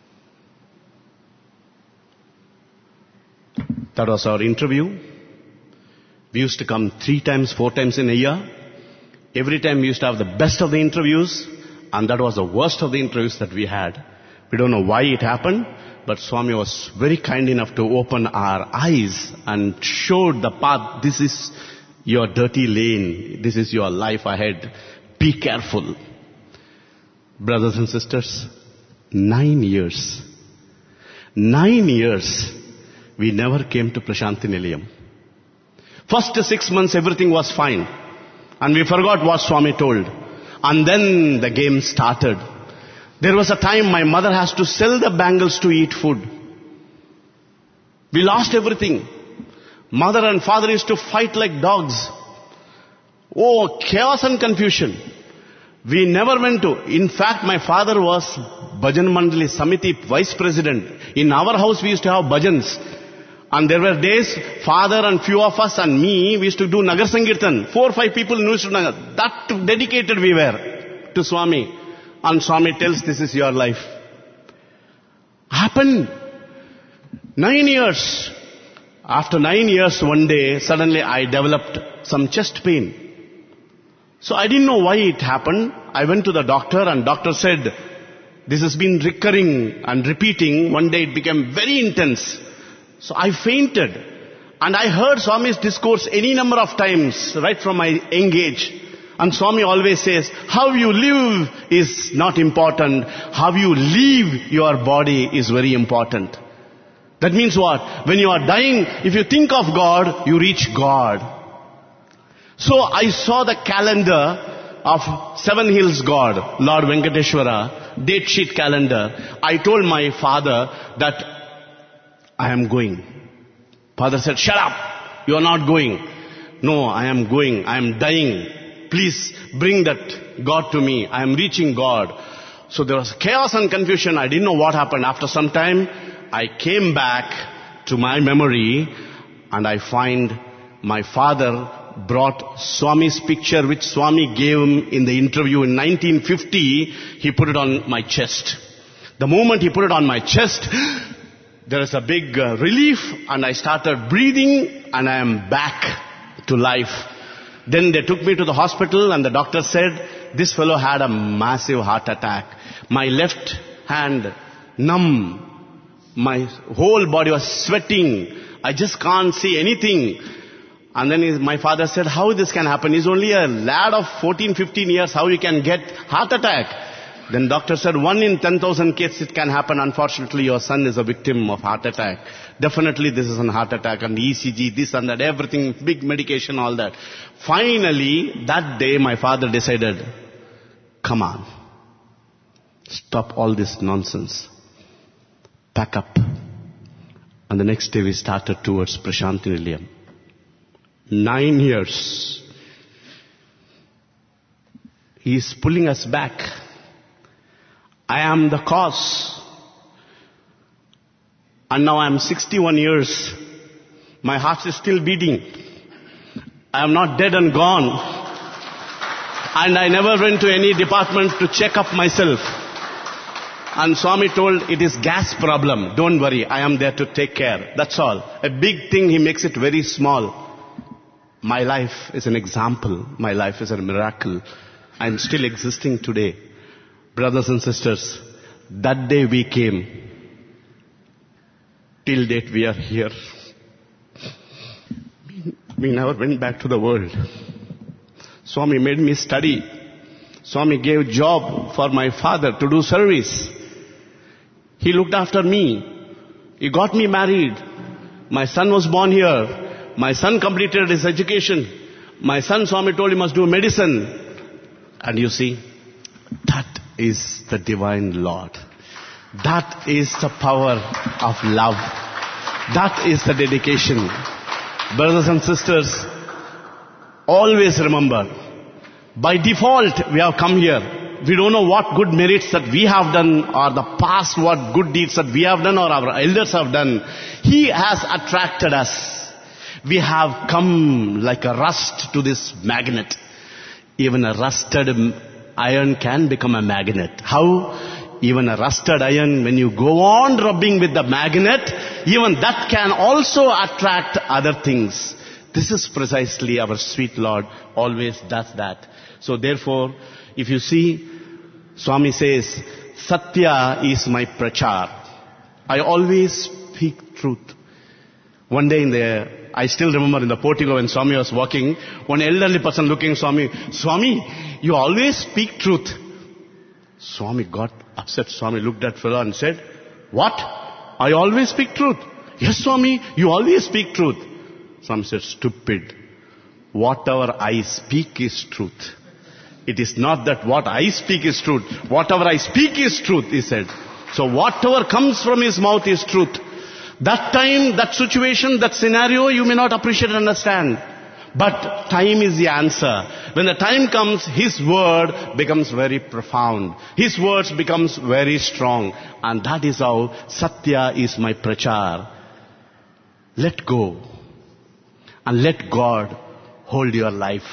That was our interview. We used to come three times, four times in a year. Every time we used to have the best of the interviews, and that was the worst of the interviews that we had. We don't know why it happened, but Swami was very kind enough to open our eyes and showed the path. This is your dirty lane. This is your life ahead. Be careful. Brothers and sisters, nine years. Nine years we never came to Prashanti Nilayam. First six months everything was fine. And we forgot what Swami told. And then the game started. There was a time my mother has to sell the bangles to eat food. We lost everything. Mother and father used to fight like dogs. Oh, chaos and confusion. We never went to. In fact, my father was Bhajan Mandali Samiti vice president. In our house we used to have bhajans. And there were days, father and few of us and me, we used to do Nagar Sankirtan. Four or five people used to do Nagar. That dedicated we were to Swami. And Swami tells, this is your life. Happened. Nine years. After nine years, one day, suddenly I developed some chest pain. So I didn't know why it happened. I went to the doctor and doctor said, this has been recurring and repeating. One day it became very intense. So I fainted. And I heard Swami's discourse any number of times, right from my young age. And Swami always says, how you live is not important. How you leave your body is very important. That means what? When you are dying, if you think of God, you reach God. So I saw the calendar of Seven Hills God, Lord Venkateshwara, date sheet calendar, I told my father that I am going. Father said, shut up, you are not going. No, I am going, I am dying. Please bring that God to me. I am reaching God. So there was chaos and confusion. I didn't know what happened. After some time, I came back to my memory and I find my father brought Swami's picture which Swami gave him in the interview in nineteen fifty. He put it on my chest. The moment he put it on my chest, there is a big uh, relief and I started breathing and I am back to life. Then they took me to the hospital and the doctor said, this fellow had a massive heart attack. My left hand numb. My whole body was sweating. I just can't see anything. And then his, my father said, how this can happen? He's only a lad of fourteen, fifteen years. How he can get heart attack? Then doctor said, one in ten thousand cases it can happen. Unfortunately, your son is a victim of heart attack. Definitely this is a heart attack and E C G, this and that, everything, big medication, all that. Finally, that day my father decided, come on, stop all this nonsense. Pack up. And the next day we started towards Prashanthi Nilayam. Nine years. He is pulling us back. I am the cause. And now I am sixty-one years. My heart is still beating. I am not dead and gone. And I never went to any department to check up myself. And Swami told, it is gas problem. Don't worry, I am there to take care. That's all. A big thing, he makes it very small. My life is an example. My life is a miracle. I am still existing today. Brothers and sisters, that day we came. Till date we are here. We never went back to the world. Swami made me study. Swami gave job for my father to do service. He looked after me. He got me married. My son was born here. My son completed his education. My son, Swami told he must do medicine. And you see, that is the divine Lord. That is the power of love. That is the dedication. Brothers and sisters, always remember, by default we have come here. We don't know what good merits that we have done or the past what good deeds that we have done or our elders have done. He has attracted us. We have come like a rust to this magnet. Even a rusted iron can become a magnet. How? Even a rusted iron, when you go on rubbing with the magnet, even that can also attract other things. This is precisely our sweet Lord always does that. So therefore, if you see, Swami says, Satya is my prachar. I always speak truth. One day in the, I still remember in the portico when Swami was walking, one elderly person looking Swami, Swami, you always speak truth. Swami got upset. Swami looked at fellow and said, what? I always speak truth. Yes, Swami, you always speak truth. Swami said, stupid. Whatever I speak is truth. It is not that what I speak is truth. Whatever I speak is truth, he said. So whatever comes from his mouth is truth. That time, that situation, that scenario, you may not appreciate and understand. But time is the answer. When the time comes, his word becomes very profound. His words becomes very strong. And that is how Satya is my prachar. Let go. And let God hold your life.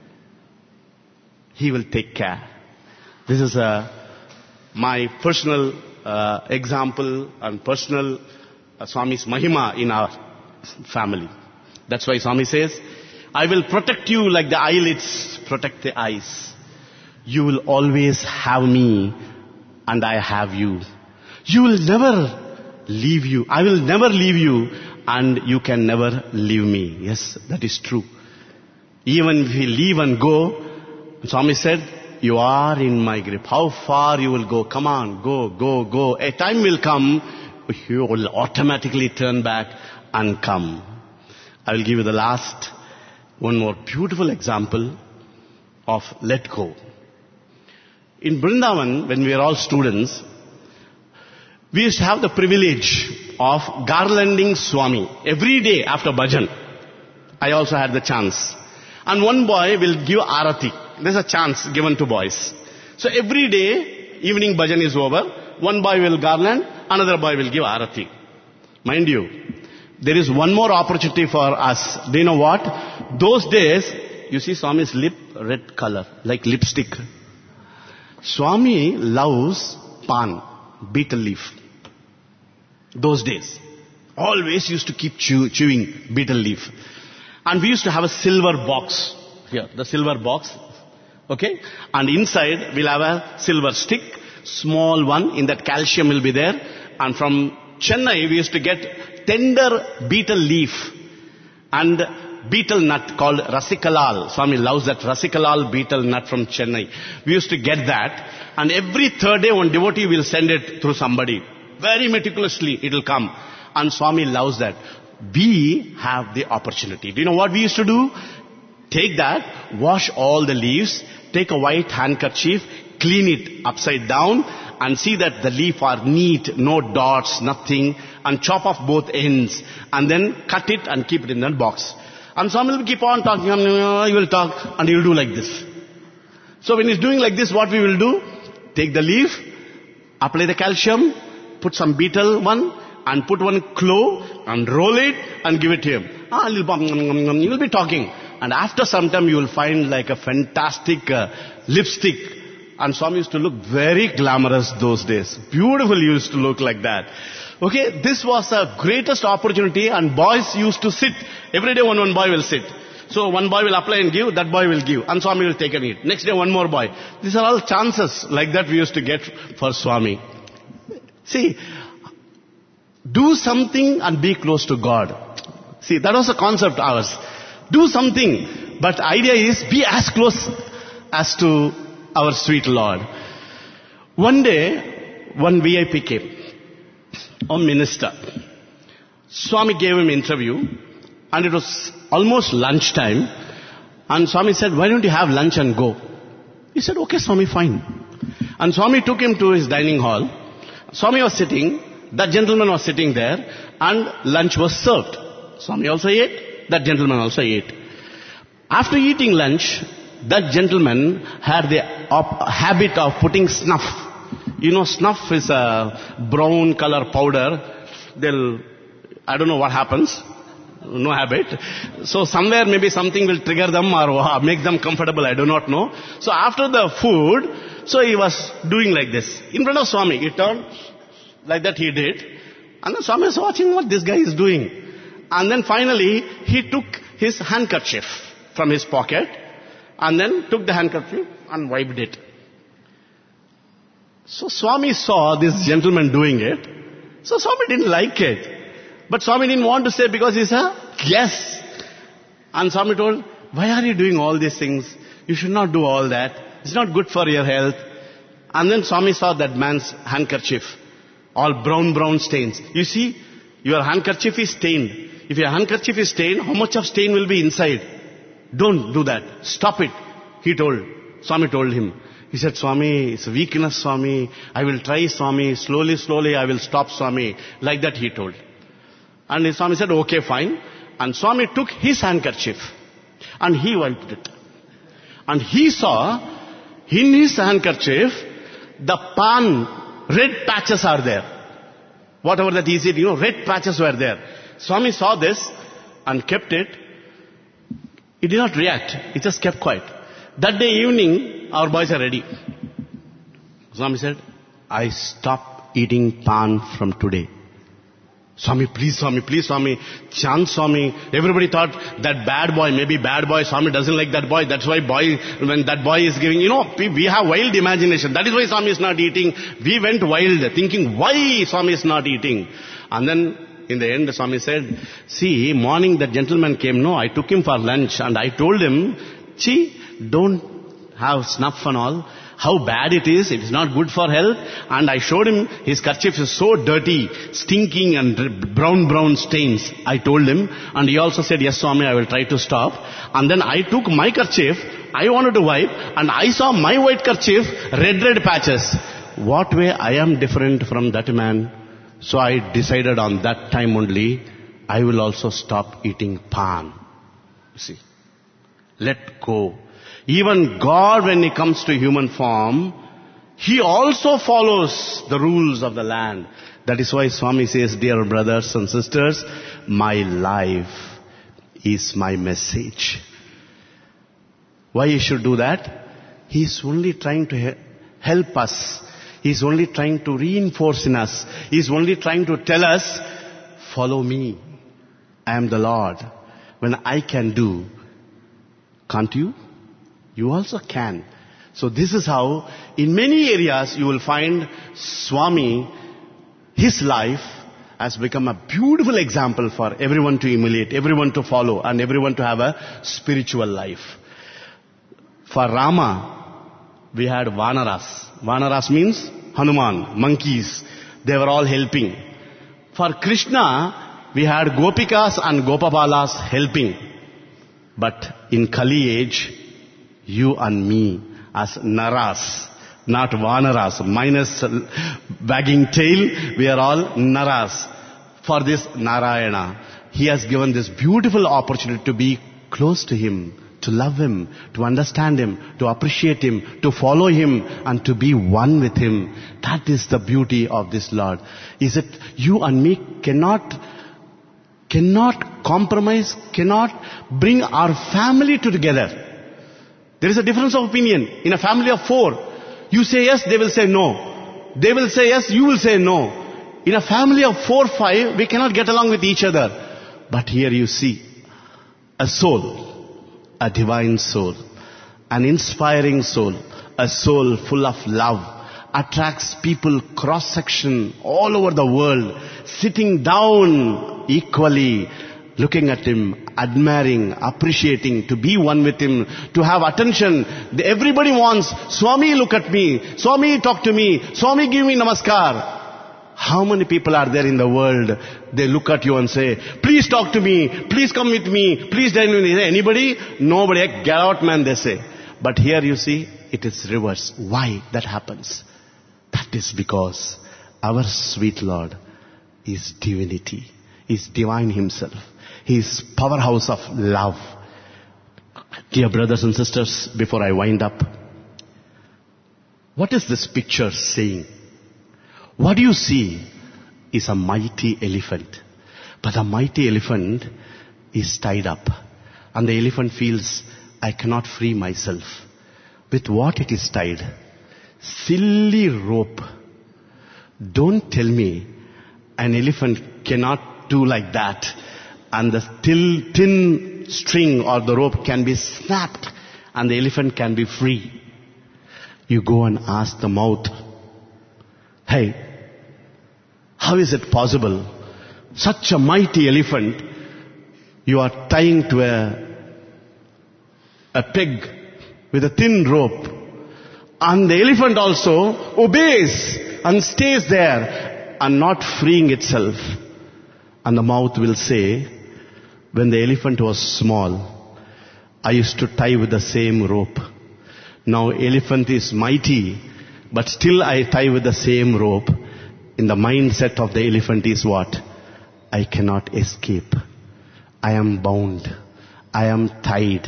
He will take care. This is a, my personal uh, example and personal uh, Swami's Mahima in our family. That's why Swami says, I will protect you like the eyelids protect the eyes. You will always have me and I have you. You will never leave you. I will never leave you and you can never leave me. Yes, that is true. Even if we leave and go, Swami said, you are in my grip. How far you will go? Come on, go, go, go. A time will come, you will automatically turn back and come. I will give you the last, one more beautiful example of let go. In Vrindavan, when we were all students, we used to have the privilege of garlanding Swami every day after bhajan. I also had the chance. And one boy will give arati. There's a chance given to boys. So every day, evening bhajan is over, one boy will garland, another boy will give arati. Mind you, there is one more opportunity for us. Do you know what? Those days, you see Swami's lip, red color, like lipstick. Swami loves pan, betel leaf. Those days. Always used to keep chew, chewing betel leaf. And we used to have a silver box. Here, the silver box. Okay? And inside, we'll have a silver stick, small one, in that calcium will be there. And from Chennai, we used to get tender betel leaf and betel nut called Rasikalal. Swami loves that Rasikalal betel nut from Chennai. We used to get that, and every third day one devotee will send it through somebody. Very meticulously it will come. And Swami loves that. We have the opportunity. Do you know what we used to do? Take that, wash all the leaves, take a white handkerchief, clean it upside down, and see that the leaf are neat, no dots, nothing, and chop off both ends, and then cut it and keep it in that box. And Swami will keep on talking, he will talk, and he will do like this. So when he's doing like this, what we will do? Take the leaf, apply the calcium, put some betel one, and put one clove, and roll it, and give it to him. Ah, he will be talking. And after some time, you will find like a fantastic uh, lipstick. And Swami used to look very glamorous those days. Beautiful he used to look like that. Okay, this was the greatest opportunity, and boys used to sit. Every day one, one boy will sit. So one boy will apply and give, that boy will give. And Swami will take and eat. Next day one more boy. These are all chances like that we used to get for Swami. See, do something and be close to God. See, that was the concept ours. Do something, but idea is be as close as to our sweet Lord. One day, one V I P came, a minister. Swami gave him interview, and it was almost lunchtime, and Swami said, why don't you have lunch and go? He said, okay Swami, fine. And Swami took him to his dining hall. Swami was sitting, that gentleman was sitting there, and lunch was served. Swami also ate, that gentleman also ate. After eating lunch, that gentleman had the op- habit of putting snuff. You know, snuff is a brown color powder. They'll, I don't know what happens. No habit. So somewhere maybe something will trigger them or make them comfortable. I do not know. So after the food, so he was doing like this. In front of Swami, he turned like that he did. And then Swami was watching what this guy is doing. And then finally, he took his handkerchief from his pocket and then took the handkerchief and wiped it. So Swami saw this gentleman doing it. So Swami didn't like it. But Swami didn't want to say because he said, yes. And Swami told, why are you doing all these things? You should not do all that. It's not good for your health. And then Swami saw that man's handkerchief. All brown, brown stains. You see, your handkerchief is stained. If your handkerchief is stained, how much of stain will be inside? Don't do that. Stop it. He told. Swami told him. He said, Swami, it's a weakness, Swami. I will try, Swami. Slowly, slowly, I will stop, Swami. Like that he told. And the Swami said, okay, fine. And Swami took his handkerchief and he wiped it. And he saw in his handkerchief, the pan, red patches are there. Whatever that is, you know, red patches were there. Swami saw this and kept it. He did not react. He just kept quiet. That day evening, our boys are ready. Swami said, I stop eating pan from today. Swami, please, Swami, please, Swami. Chant, Swami. Everybody thought that bad boy, maybe bad boy. Swami doesn't like that boy. That's why boy, when that boy is giving, you know, we have wild imagination. That is why Swami is not eating. We went wild, thinking why Swami is not eating. And then in the end, Swami said, see, morning that gentleman came, no, I took him for lunch and I told him, see, don't have snuff and all, how bad it is, it is not good for health. And I showed him his kerchief is so dirty, stinking and brown, brown stains. I told him, and he also said, yes Swami, I will try to stop. And then I took my kerchief, I wanted to wipe, and I saw my white kerchief, red, red patches. What way I am different from that man? So I decided on that time only, I will also stop eating pan. You see, let go. Even God, when He comes to human form, He also follows the rules of the land. That is why Swami says, dear brothers and sisters, my life is my message. Why He should do that? He is only trying to he- help us. He is only trying to reinforce in us. He is only trying to tell us, follow me. I am the Lord. When I can do, can't you? You also can. So this is how, in many areas, you will find Swami, his life has become a beautiful example for everyone to emulate, everyone to follow, and everyone to have a spiritual life. For Rama, we had Vanaras. Vanaras means Hanuman, monkeys. They were all helping. For Krishna, we had Gopikas and Gopabalas helping. But in Kali age, you and me as Naras, not Vanaras, minus wagging tail, we are all Naras. For this Narayana, He has given this beautiful opportunity to be close to Him, to love Him, to understand Him, to appreciate Him, to follow Him, and to be one with Him. That is the beauty of this Lord. Is it you and me cannot, cannot compromise, cannot bring our family together. There is a difference of opinion. In a family of four, you say yes, they will say no. They will say yes, you will say no. In a family of four, five, we cannot get along with each other. But here you see a soul, a divine soul, an inspiring soul, a soul full of love, attracts people cross-section all over the world, sitting down equally, looking at Him, admiring, appreciating, to be one with Him, to have attention. Everybody wants, Swami, look at me. Swami, talk to me. Swami, give me namaskar. How many people are there in the world? They look at you and say, please talk to me. Please come with me. Please dine with me. Anybody? Nobody. Get out, man, they say. But here you see, it is reverse. Why that happens? That is because our sweet Lord is divinity. Is divine Himself. He is powerhouse of love. Dear brothers and sisters, before I wind up, what is this picture saying? What you see is a mighty elephant. But the mighty elephant is tied up. And the elephant feels, I cannot free myself. With what it is tied? Silly rope. Don't tell me an elephant cannot do like that. And the till, thin string or the rope can be snapped and the elephant can be free. You go and ask the mouth, hey, how is it possible? Such a mighty elephant, you are tying to a, a peg with a thin rope. And the elephant also obeys and stays there and not freeing itself. And the mouth will say, when the elephant was small, I used to tie with the same rope. Now elephant is mighty, but still I tie with the same rope. In the mindset of the elephant is what? I cannot escape. I am bound. I am tied.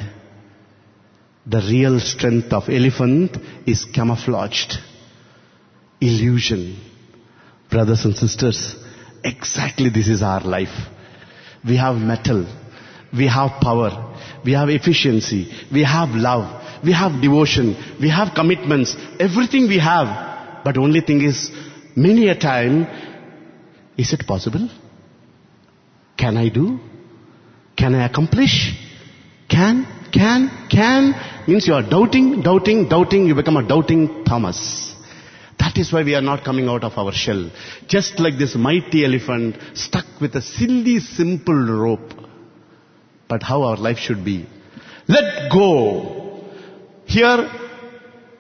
The real strength of elephant is camouflaged. Illusion. Brothers and sisters, exactly this is our life. We have metal. We have power. We have efficiency. We have love. We have devotion. We have commitments. Everything we have. But only thing is, many a time, is it possible? Can I do? Can I accomplish? Can, can, can, means you are doubting, doubting, doubting, you become a doubting Thomas. That is why we are not coming out of our shell. Just like this mighty elephant stuck with a silly, simple rope. But how our life should be. Let go. Here,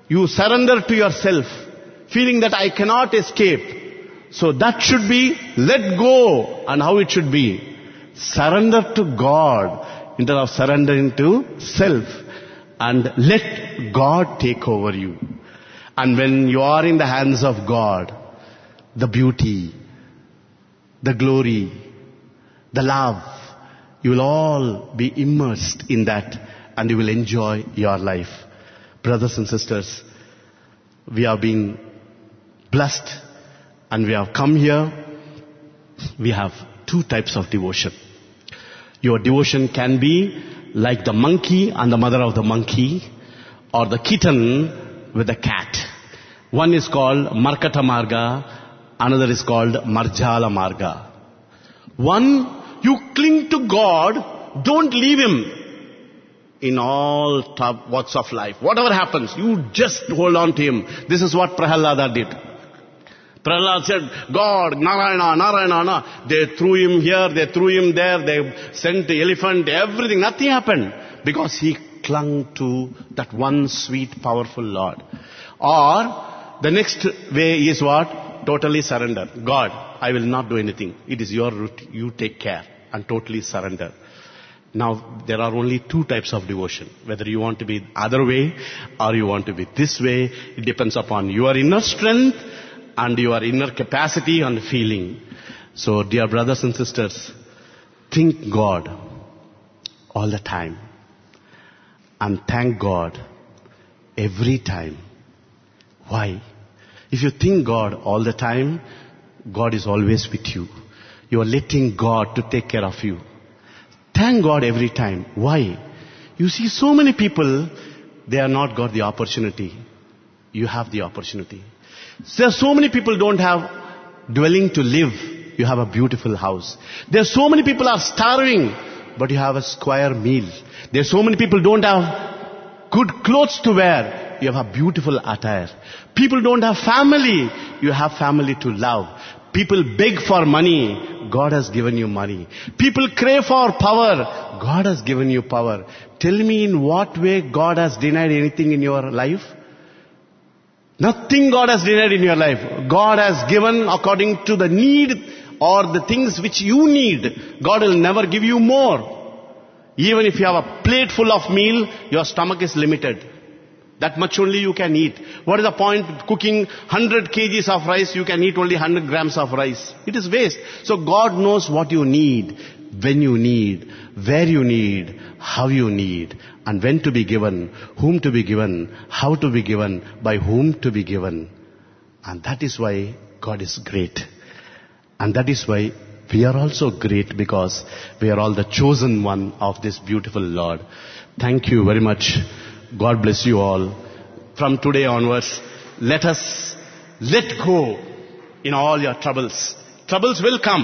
You surrender to yourself, feeling that I cannot escape. So that should be let go, and how it should be. Surrender to God instead of surrendering to self, and let God take over you. And when you are in the hands of God, the beauty, the glory, the love, you will all be immersed in that, and you will enjoy your life. Brothers and sisters, we have been blessed and we have come here. We have two types of devotion. Your devotion can be like the monkey and the mother of the monkey, or the kitten with the cat. One is called Markata Marga, another is called Marjala Marga. One, you cling to God, don't leave Him in all top walks of life. Whatever happens, you just hold on to Him. This is what Prahalada did. Prahlad said, God, Narayana, Narayana, na. They threw him here, they threw him there, they sent the elephant, everything. Nothing happened because he clung to that one sweet, powerful Lord. Or the next way is what? Totally surrender. God, I will not do anything. It is your route. You take care and totally surrender. Now, there are only two types of devotion. Whether you want to be the other way or you want to be this way, it depends upon your inner strength and your inner capacity and feeling. So, dear brothers and sisters, think God all the time. And thank God every time. Why? If you think God all the time, God is always with you. You are letting God to take care of you. Thank God every time. Why? You see, so many people, they have not got the opportunity. You have the opportunity. There are so many people don't have dwelling to live. You have a beautiful house. There are so many people are starving, but you have a square meal. There are so many people don't have good clothes to wear. You have a beautiful attire. People don't have family. You have family to love. People beg for money. God has given you money. People crave for power. God has given you power. Tell me, in what way God has denied anything in your life? Nothing God has denied in your life. God has given according to the need or the things which you need. God will never give you more. Even if you have a plate full of meal, your stomach is limited. That much only you can eat. What is the point of cooking one hundred kgs of rice? You can eat only one hundred grams of rice. It is waste. So God knows what you need, when you need, where you need, how you need, and when to be given, whom to be given, how to be given, by whom to be given. And that is why God is great. And that is why we are also great, because we are all the chosen one of this beautiful Lord. Thank you very much. God bless you all. From today onwards, let us let go in all your troubles. Troubles will come.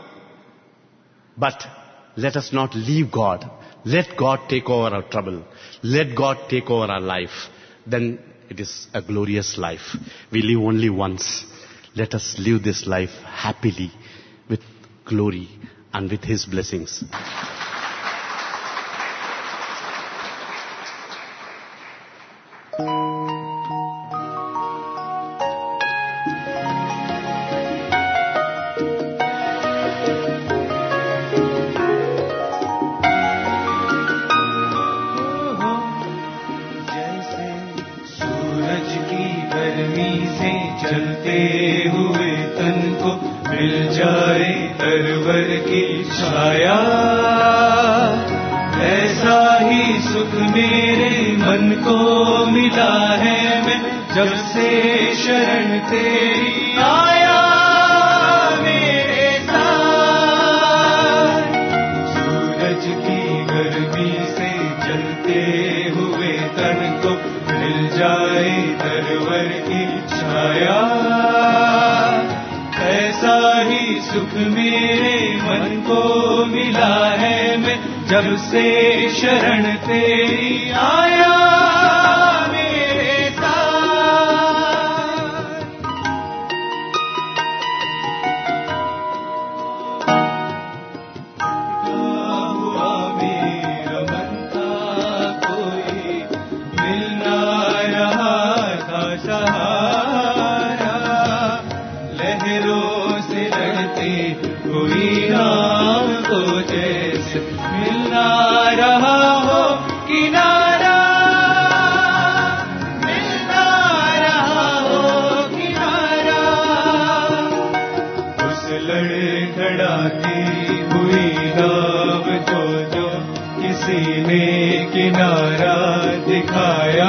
But let us not leave God. Let God take over our trouble. Let God take over our life. Then it is a glorious life. We live only once. Let us live this life happily, with glory and with His blessings. जब से शरण तेरी आया मेरे साथ। हुआ मेरा मन था कोई मिल ना रहा जो किसी ने किनारा दिखाया,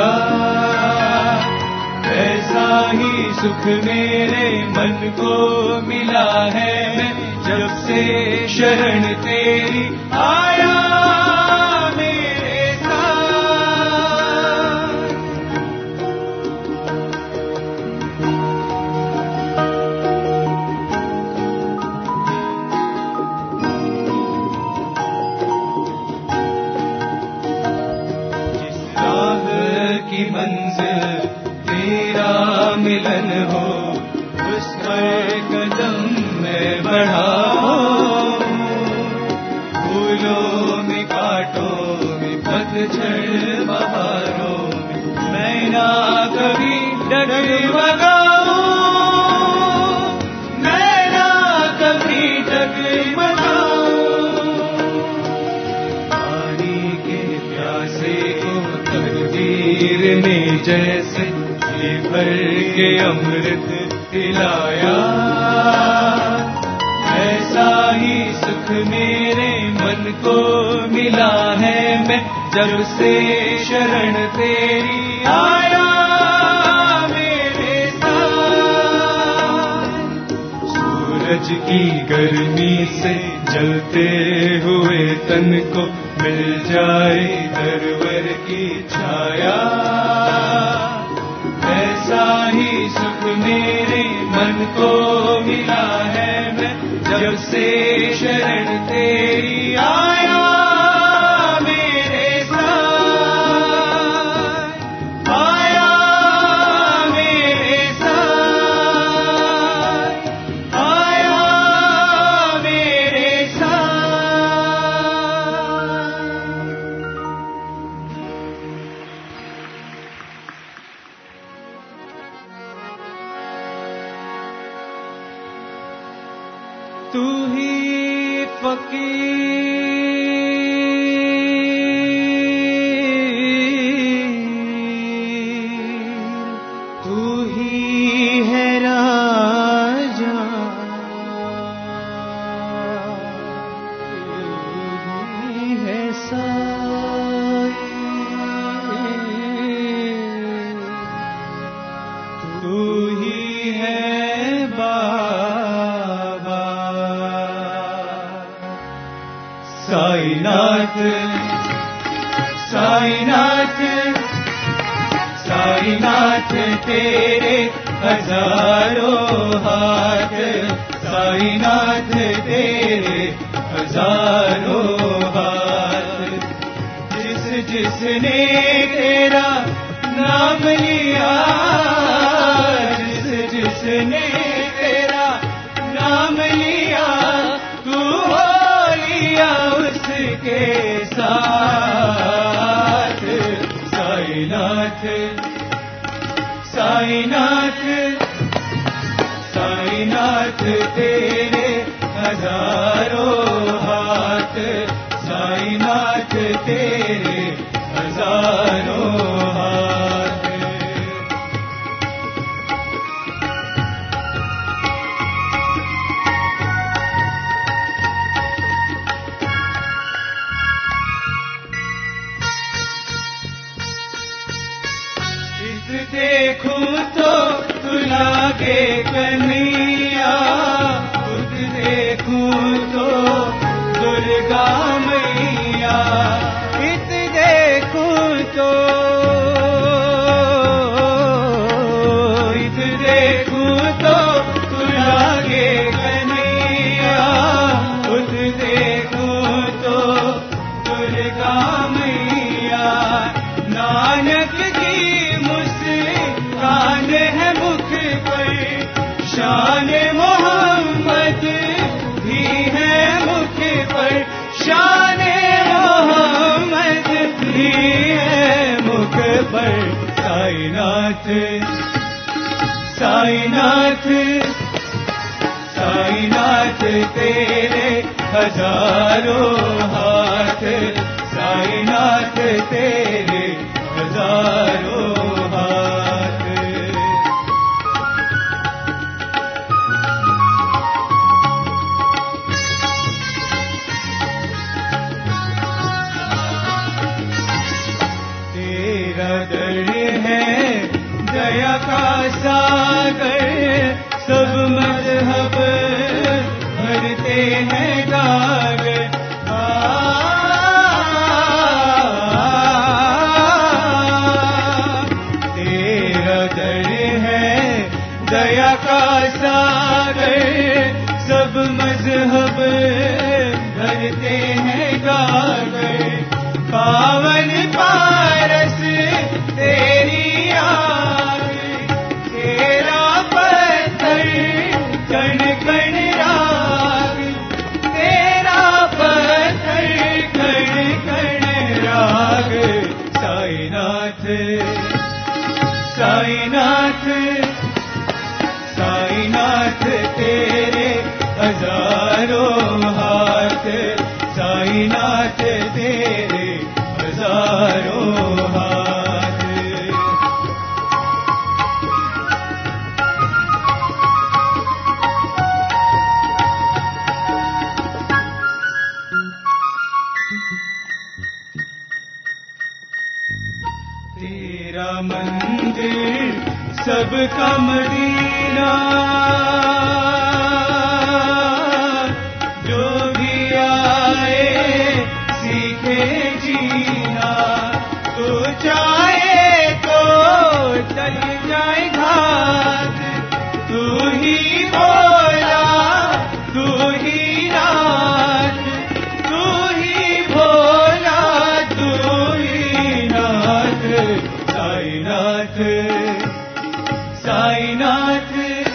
ऐसा ही सुख मेरे मन को मिला है। मैं जब से शरण तेरी आया मेरे साथ। जिस राह की मंजिल तेरा मिलन हो, उस पर कदम मैं बढ़ाऊं। फूलों में कांटों में पतझड़ बहारों में मैं ना कभी डगमगाऊं, मैं ना कभी डगमगाऊं। पानी के प्यासे को तकदीर ने जैसे भर के अमृत पिलाया, ऐसा ही सुख मेरे मन को मिला है। मैं जब से शरण तेरी आया मेरे साथ। सूरज की गर्मी से जलते हुए तन को मिल जाए दरवर की छाया, ऐसा ही सुख मेरे मन को मिला है। मैं जब से शरण तेरी आया मेरे साथ, आया मेरे साथ, आया मेरे तू ही फकीर, तू ही है राजा, तू ही है साईं, तू ही है बाबा। साईनाथ साईनाथ साईनाथ तेरे हजारों हाथ, साईनाथ तेरे हजारों हाथ। जिस जिसने तेरा नाम लिया, जिस जिसने तेरा नाम लिया, तू हो लिया उसके साथ। साईनाथ साईनाथ साईनाथ तेरे हजारों हाथ, साईनाथ तेरे हजारों हाथ। इस देखूं तो तू लागे कन्हैया, खुद देखूं तो दुर्गा मैया। इत देखूं तो इत देखूं तो तू लागे कन्हैया, खुद देखूं तो दुर्गा मैया। नानक की मुस्कान है मुख पर, शान मोहम्मद भी है मुख पर, शान मोहम्मद भी है मुख पर। साईनाथ साईनाथ साईनाथ तेरे हजारों हाथ, साईनाथ तेरे हजारों हाथ। साईनाथ साईनाथ तेरे हजारों हाथ, साईनाथ तेरे हजारों हाथ। तेरा मंदिर सबका मदीना, जो भी आए सीखे जीना। तू चाहे तो चल जाए घाट, तू ही भोला तू ही नाथ, तू ही भोला तू ही नाथ। साईनाथ साईनाथ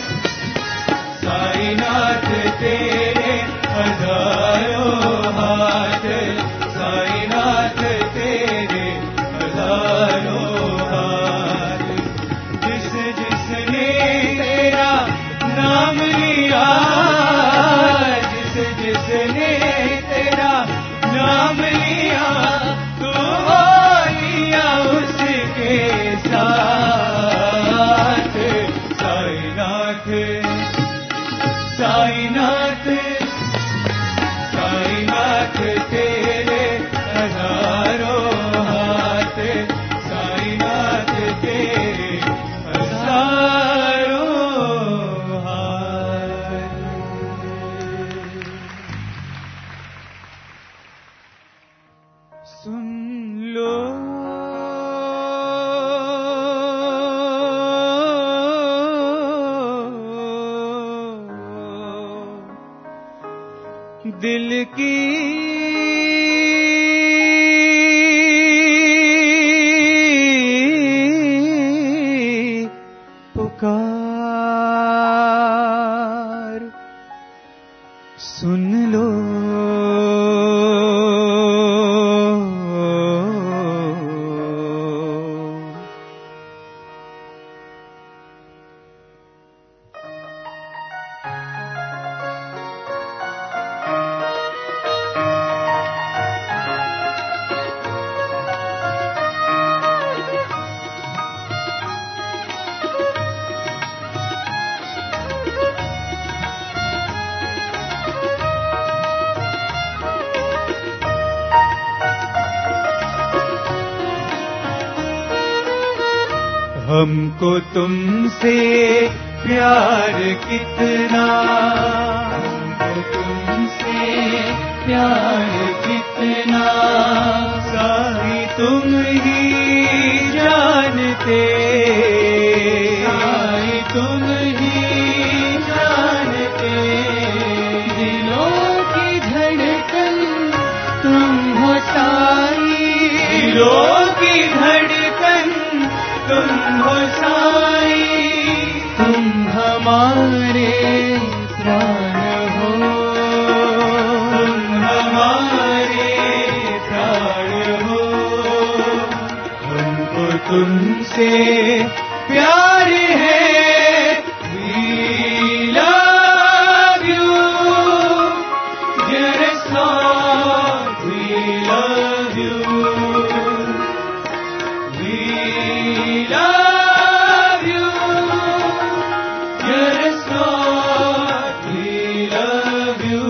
साईनाथ तेरे हजारों हाथ, साईनाथ तेरे हजारों हाथ। जिस जिसने तेरा नाम लिया, जिस जिसने तेरा नाम लिया, तू हो लिया उसके साथ। साईनाथ साईनाथ साईनाथ तेरे हजारों हाथ, साईनाथ तेरे हजारों हाथ। सुन लो दिल की पुकार, सुन लो हमको तुमसे प्यार कितना, हमको तुमसे प्यार कितना, साही तुम ही जानते, साही तुम ही जानते। दिलों की धड़कन तुम हो साई, दिलों की धड़कन तुम हो साई, तुम हमारे प्राण हो, तुम हमारे प्राण हो। हमको तुमसे प्यार है, we love you, dearest Lord, we love you. We love you, dearest Lord, we love you.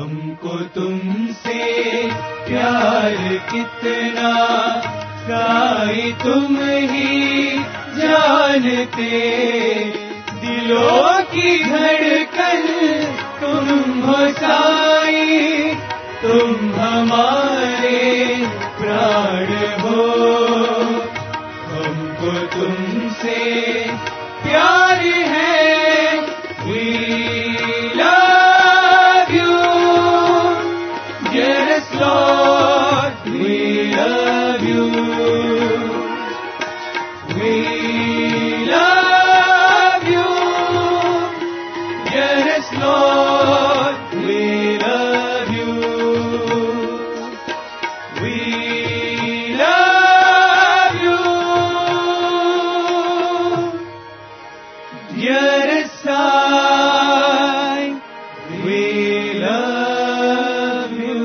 हमको तुमसे प्यार कितना साईं तुम ही जानते, दिलों की धड़कन तुम हो साईं, तुम हमारे प्राण हो, हमको तुमसे प्यार है। We love you, yes Lord, we love you, we love you, yes Lord, we love you, we love you, dear Sai, we love you.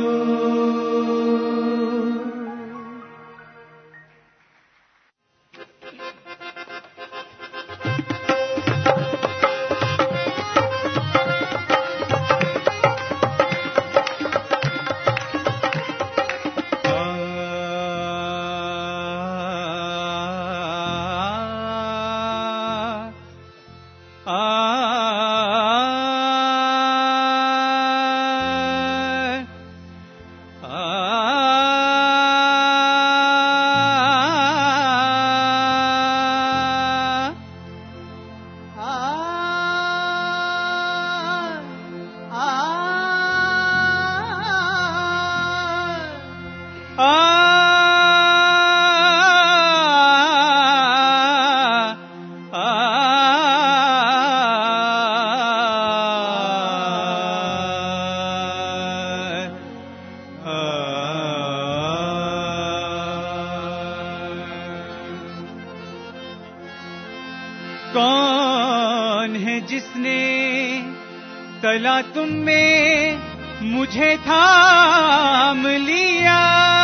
कौन है जिसने तला तुम में मुझे थाम लिया,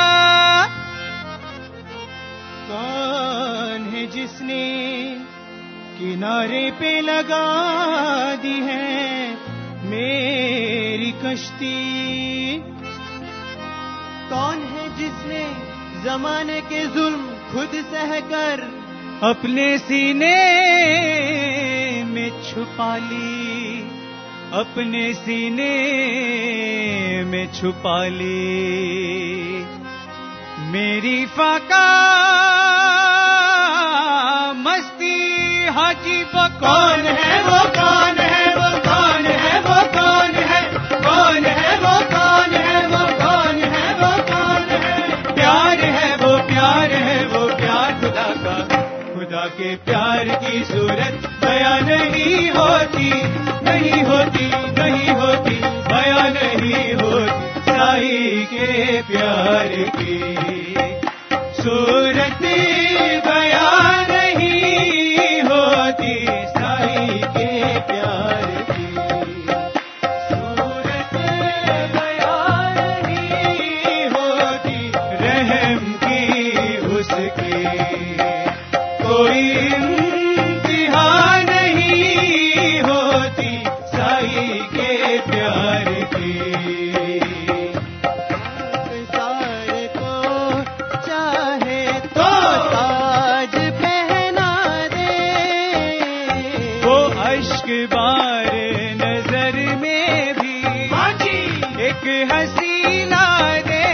कौन है जिसने किनारे पे लगा दी है मेरी कश्ती, कौन है जिसने जमाने के जुल्म खुद सहकर अपने सीने में छुपा ली, अपने सीने में छुपा ली मेरी फाका मस्ती। हाजी वो कौन है, वो कौन है, वो कौन है, वो कौन है, कौन है वो कौन है, वो कौन है, वो कौन है। प्यार है वो, प्यार है वो, प्यार खुदा का, खुदा के प्यार की सूरत बयां नहीं होती, नहीं होती, नहीं होती, बयां नहीं होती। साईं के प्यार की सूरत बयां नहीं होती, साईं के प्यार की सूरत बयां नहीं होती। रहम की उसकी कोई इंतहा नहीं होती, साईं के प्यार की। सारे को चाहे तो ताज पहना दे, वो अश्क बारे नजर में भी एक हंसी ला दे,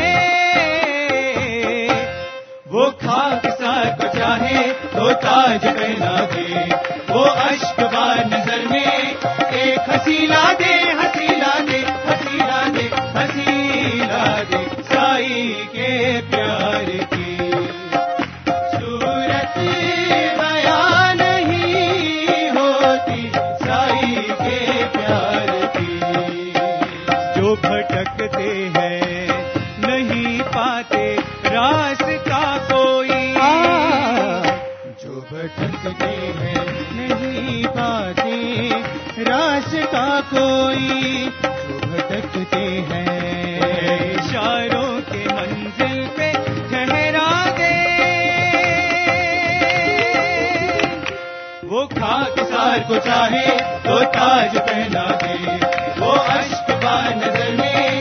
वो खाकसार को चाहे तो ताज पहना दे, वो अश्क बार नजर में एक हंसी ला दे, हंसी ला दे, हंसी ला दे, हंसी ला दे। साईं के प्यार की सूरत बयां नहीं होती, साईं के प्यार की। जो भटकते हैं नहीं पाते रास्ता कोई, जो भटकते हैं नहीं पाते रास्ता कोई, जो भटकते हैं इशारों के मंजिल पे ठहरा दे, वो खाकसार को चाहे तो ताज पहना दे, वो अश्क बार नजर में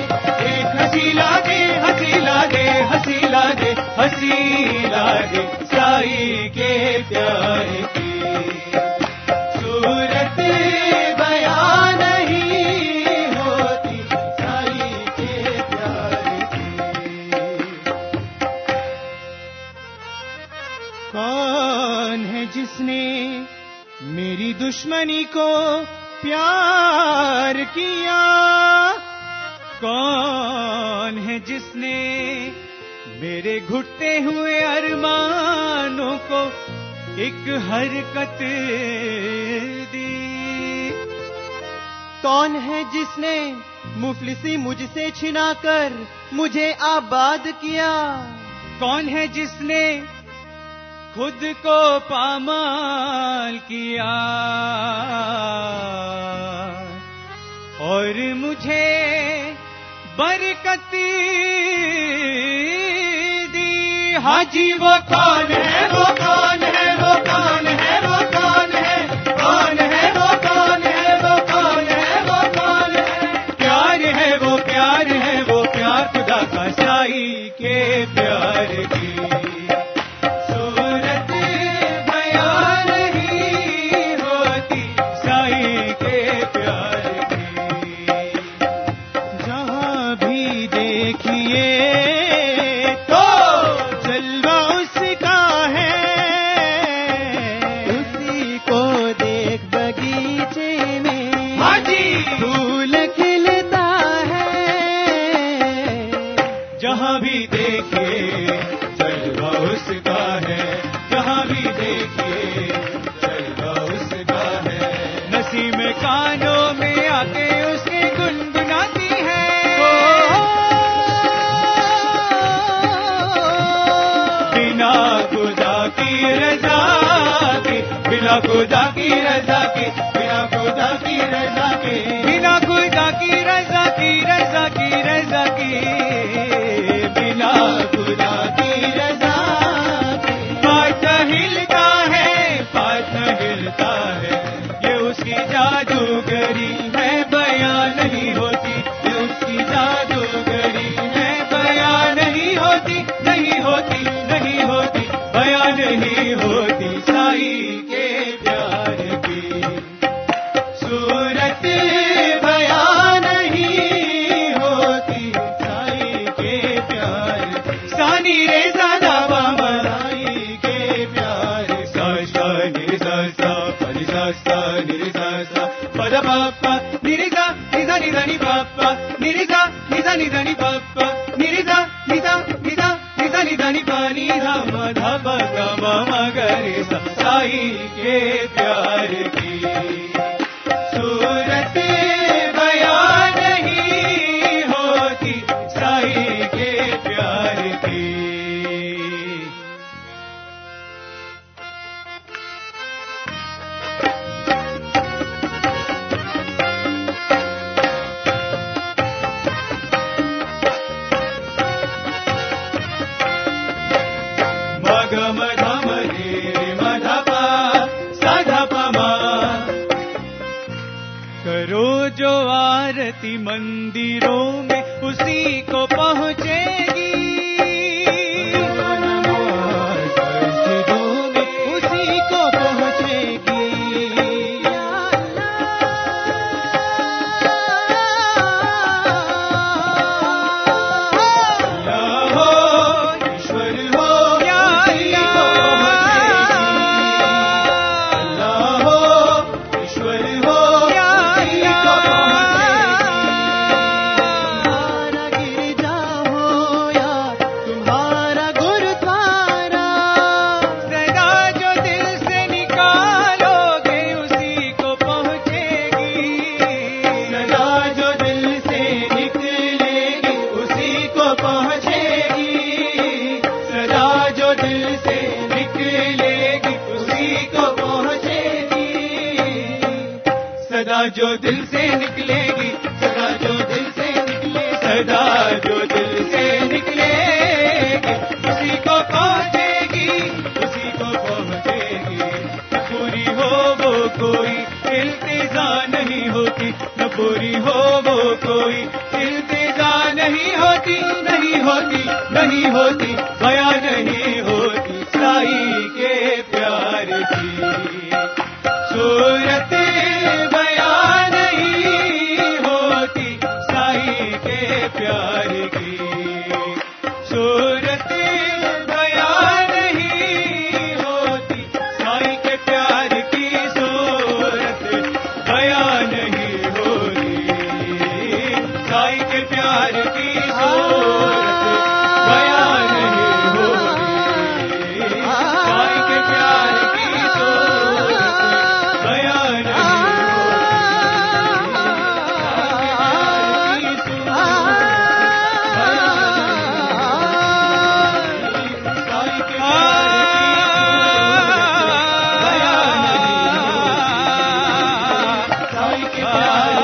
दुश्मनी को प्यार किया। कौन है जिसने मेरे घुटते हुए अरमानों को एक हरकत दी? कौन है जिसने मुफलिसी मुझसे छिनाकर मुझे आबाद किया? कौन है जिसने खुद को पामाल किया और मुझे बरकत दी? हाजी वो कौन है, वो कौन है, वो कौन है, वो कौन है, कौन है, वो कौन है, वो कौन है, वो कौन है? प्यार है वो, प्यार है वो, प्यार खुदा का साई के प्यार की सूरत बयान नहीं होती, साई के प्यार की। जहां भी देखिए तो जलवा उसका है, उसी को देख बगीचे में हाजी फूल खिलता है। जहां भी देखे जलवा उसका है, जहां भी देखे जलवा उसका है। नसीम कानों में आके उसकी गुनगुनाती है, बिना खुदा की रजा के, बिना खुदा की रजा के, बिना खुदा की रजा के, बिना खुदा की रजा की, रजा की, रजा की, बिना खुदा की रजा के। पाता हिलता है, पाता हिलता है, ये उसकी जादूगरी है, बयां नहीं होती, ये उसकी जादूगरी है, बयां नहीं होती, नहीं होती, नहीं होती, बयां नहीं होती, साई के प्यार की सूरत बयां नहीं होती, साई के प्यार। सानी रे सादा बाबा साई के प्यार। सा सा नि सा सा परि सा सा नि सा सा पद पापा नि सा नि सा नि सा नि पापा नि सा नि सा नि सा नि पापा नि सा नि सा नि सा नि सा नि सा नि पा नि धा म धा प ग म म ग रे सा। साई के प्यार की सूरत बयां नहीं होती, साई के प्यार की। मग मध मरे मध पा साधा पमा। करो जो आरती मंदिरों में उसी को पहुँचेगी, मस्जिदों में उसी को पहुँचेगी। अल्लाह हो, ईश्वर हो, या अल्लाह हो, ईश्वर हो, या तुम्हारा गिरजा हो या तुम्हारा गुरुद्वारा, सदा जो दिल से निकालोगे उसी को पहुँचेगी, सदा जो दिल से निकलेगी उसी को पहुँचेगी, सदा जो दिल से निकलेगी उसी को पहुँचेगी, सदा जो दिल से निकलेगी, सदा जो दिल से निकले, सदा जो दिल से निकलेगी उसी को पहुँचेगी, उसी को पहुँचेगी। न पूरी हो वो कोई इल्तिजा नहीं होती, न पूरी हो वो कोई इल्तिजा नहीं होती, नहीं होती, नहीं होती, बयां नहीं होती, साई के प्यार की सूरत बयां नहीं होती, साई के प्यार की सूरत बयां नहीं होती, साई के प्यार की सूरत प्यारे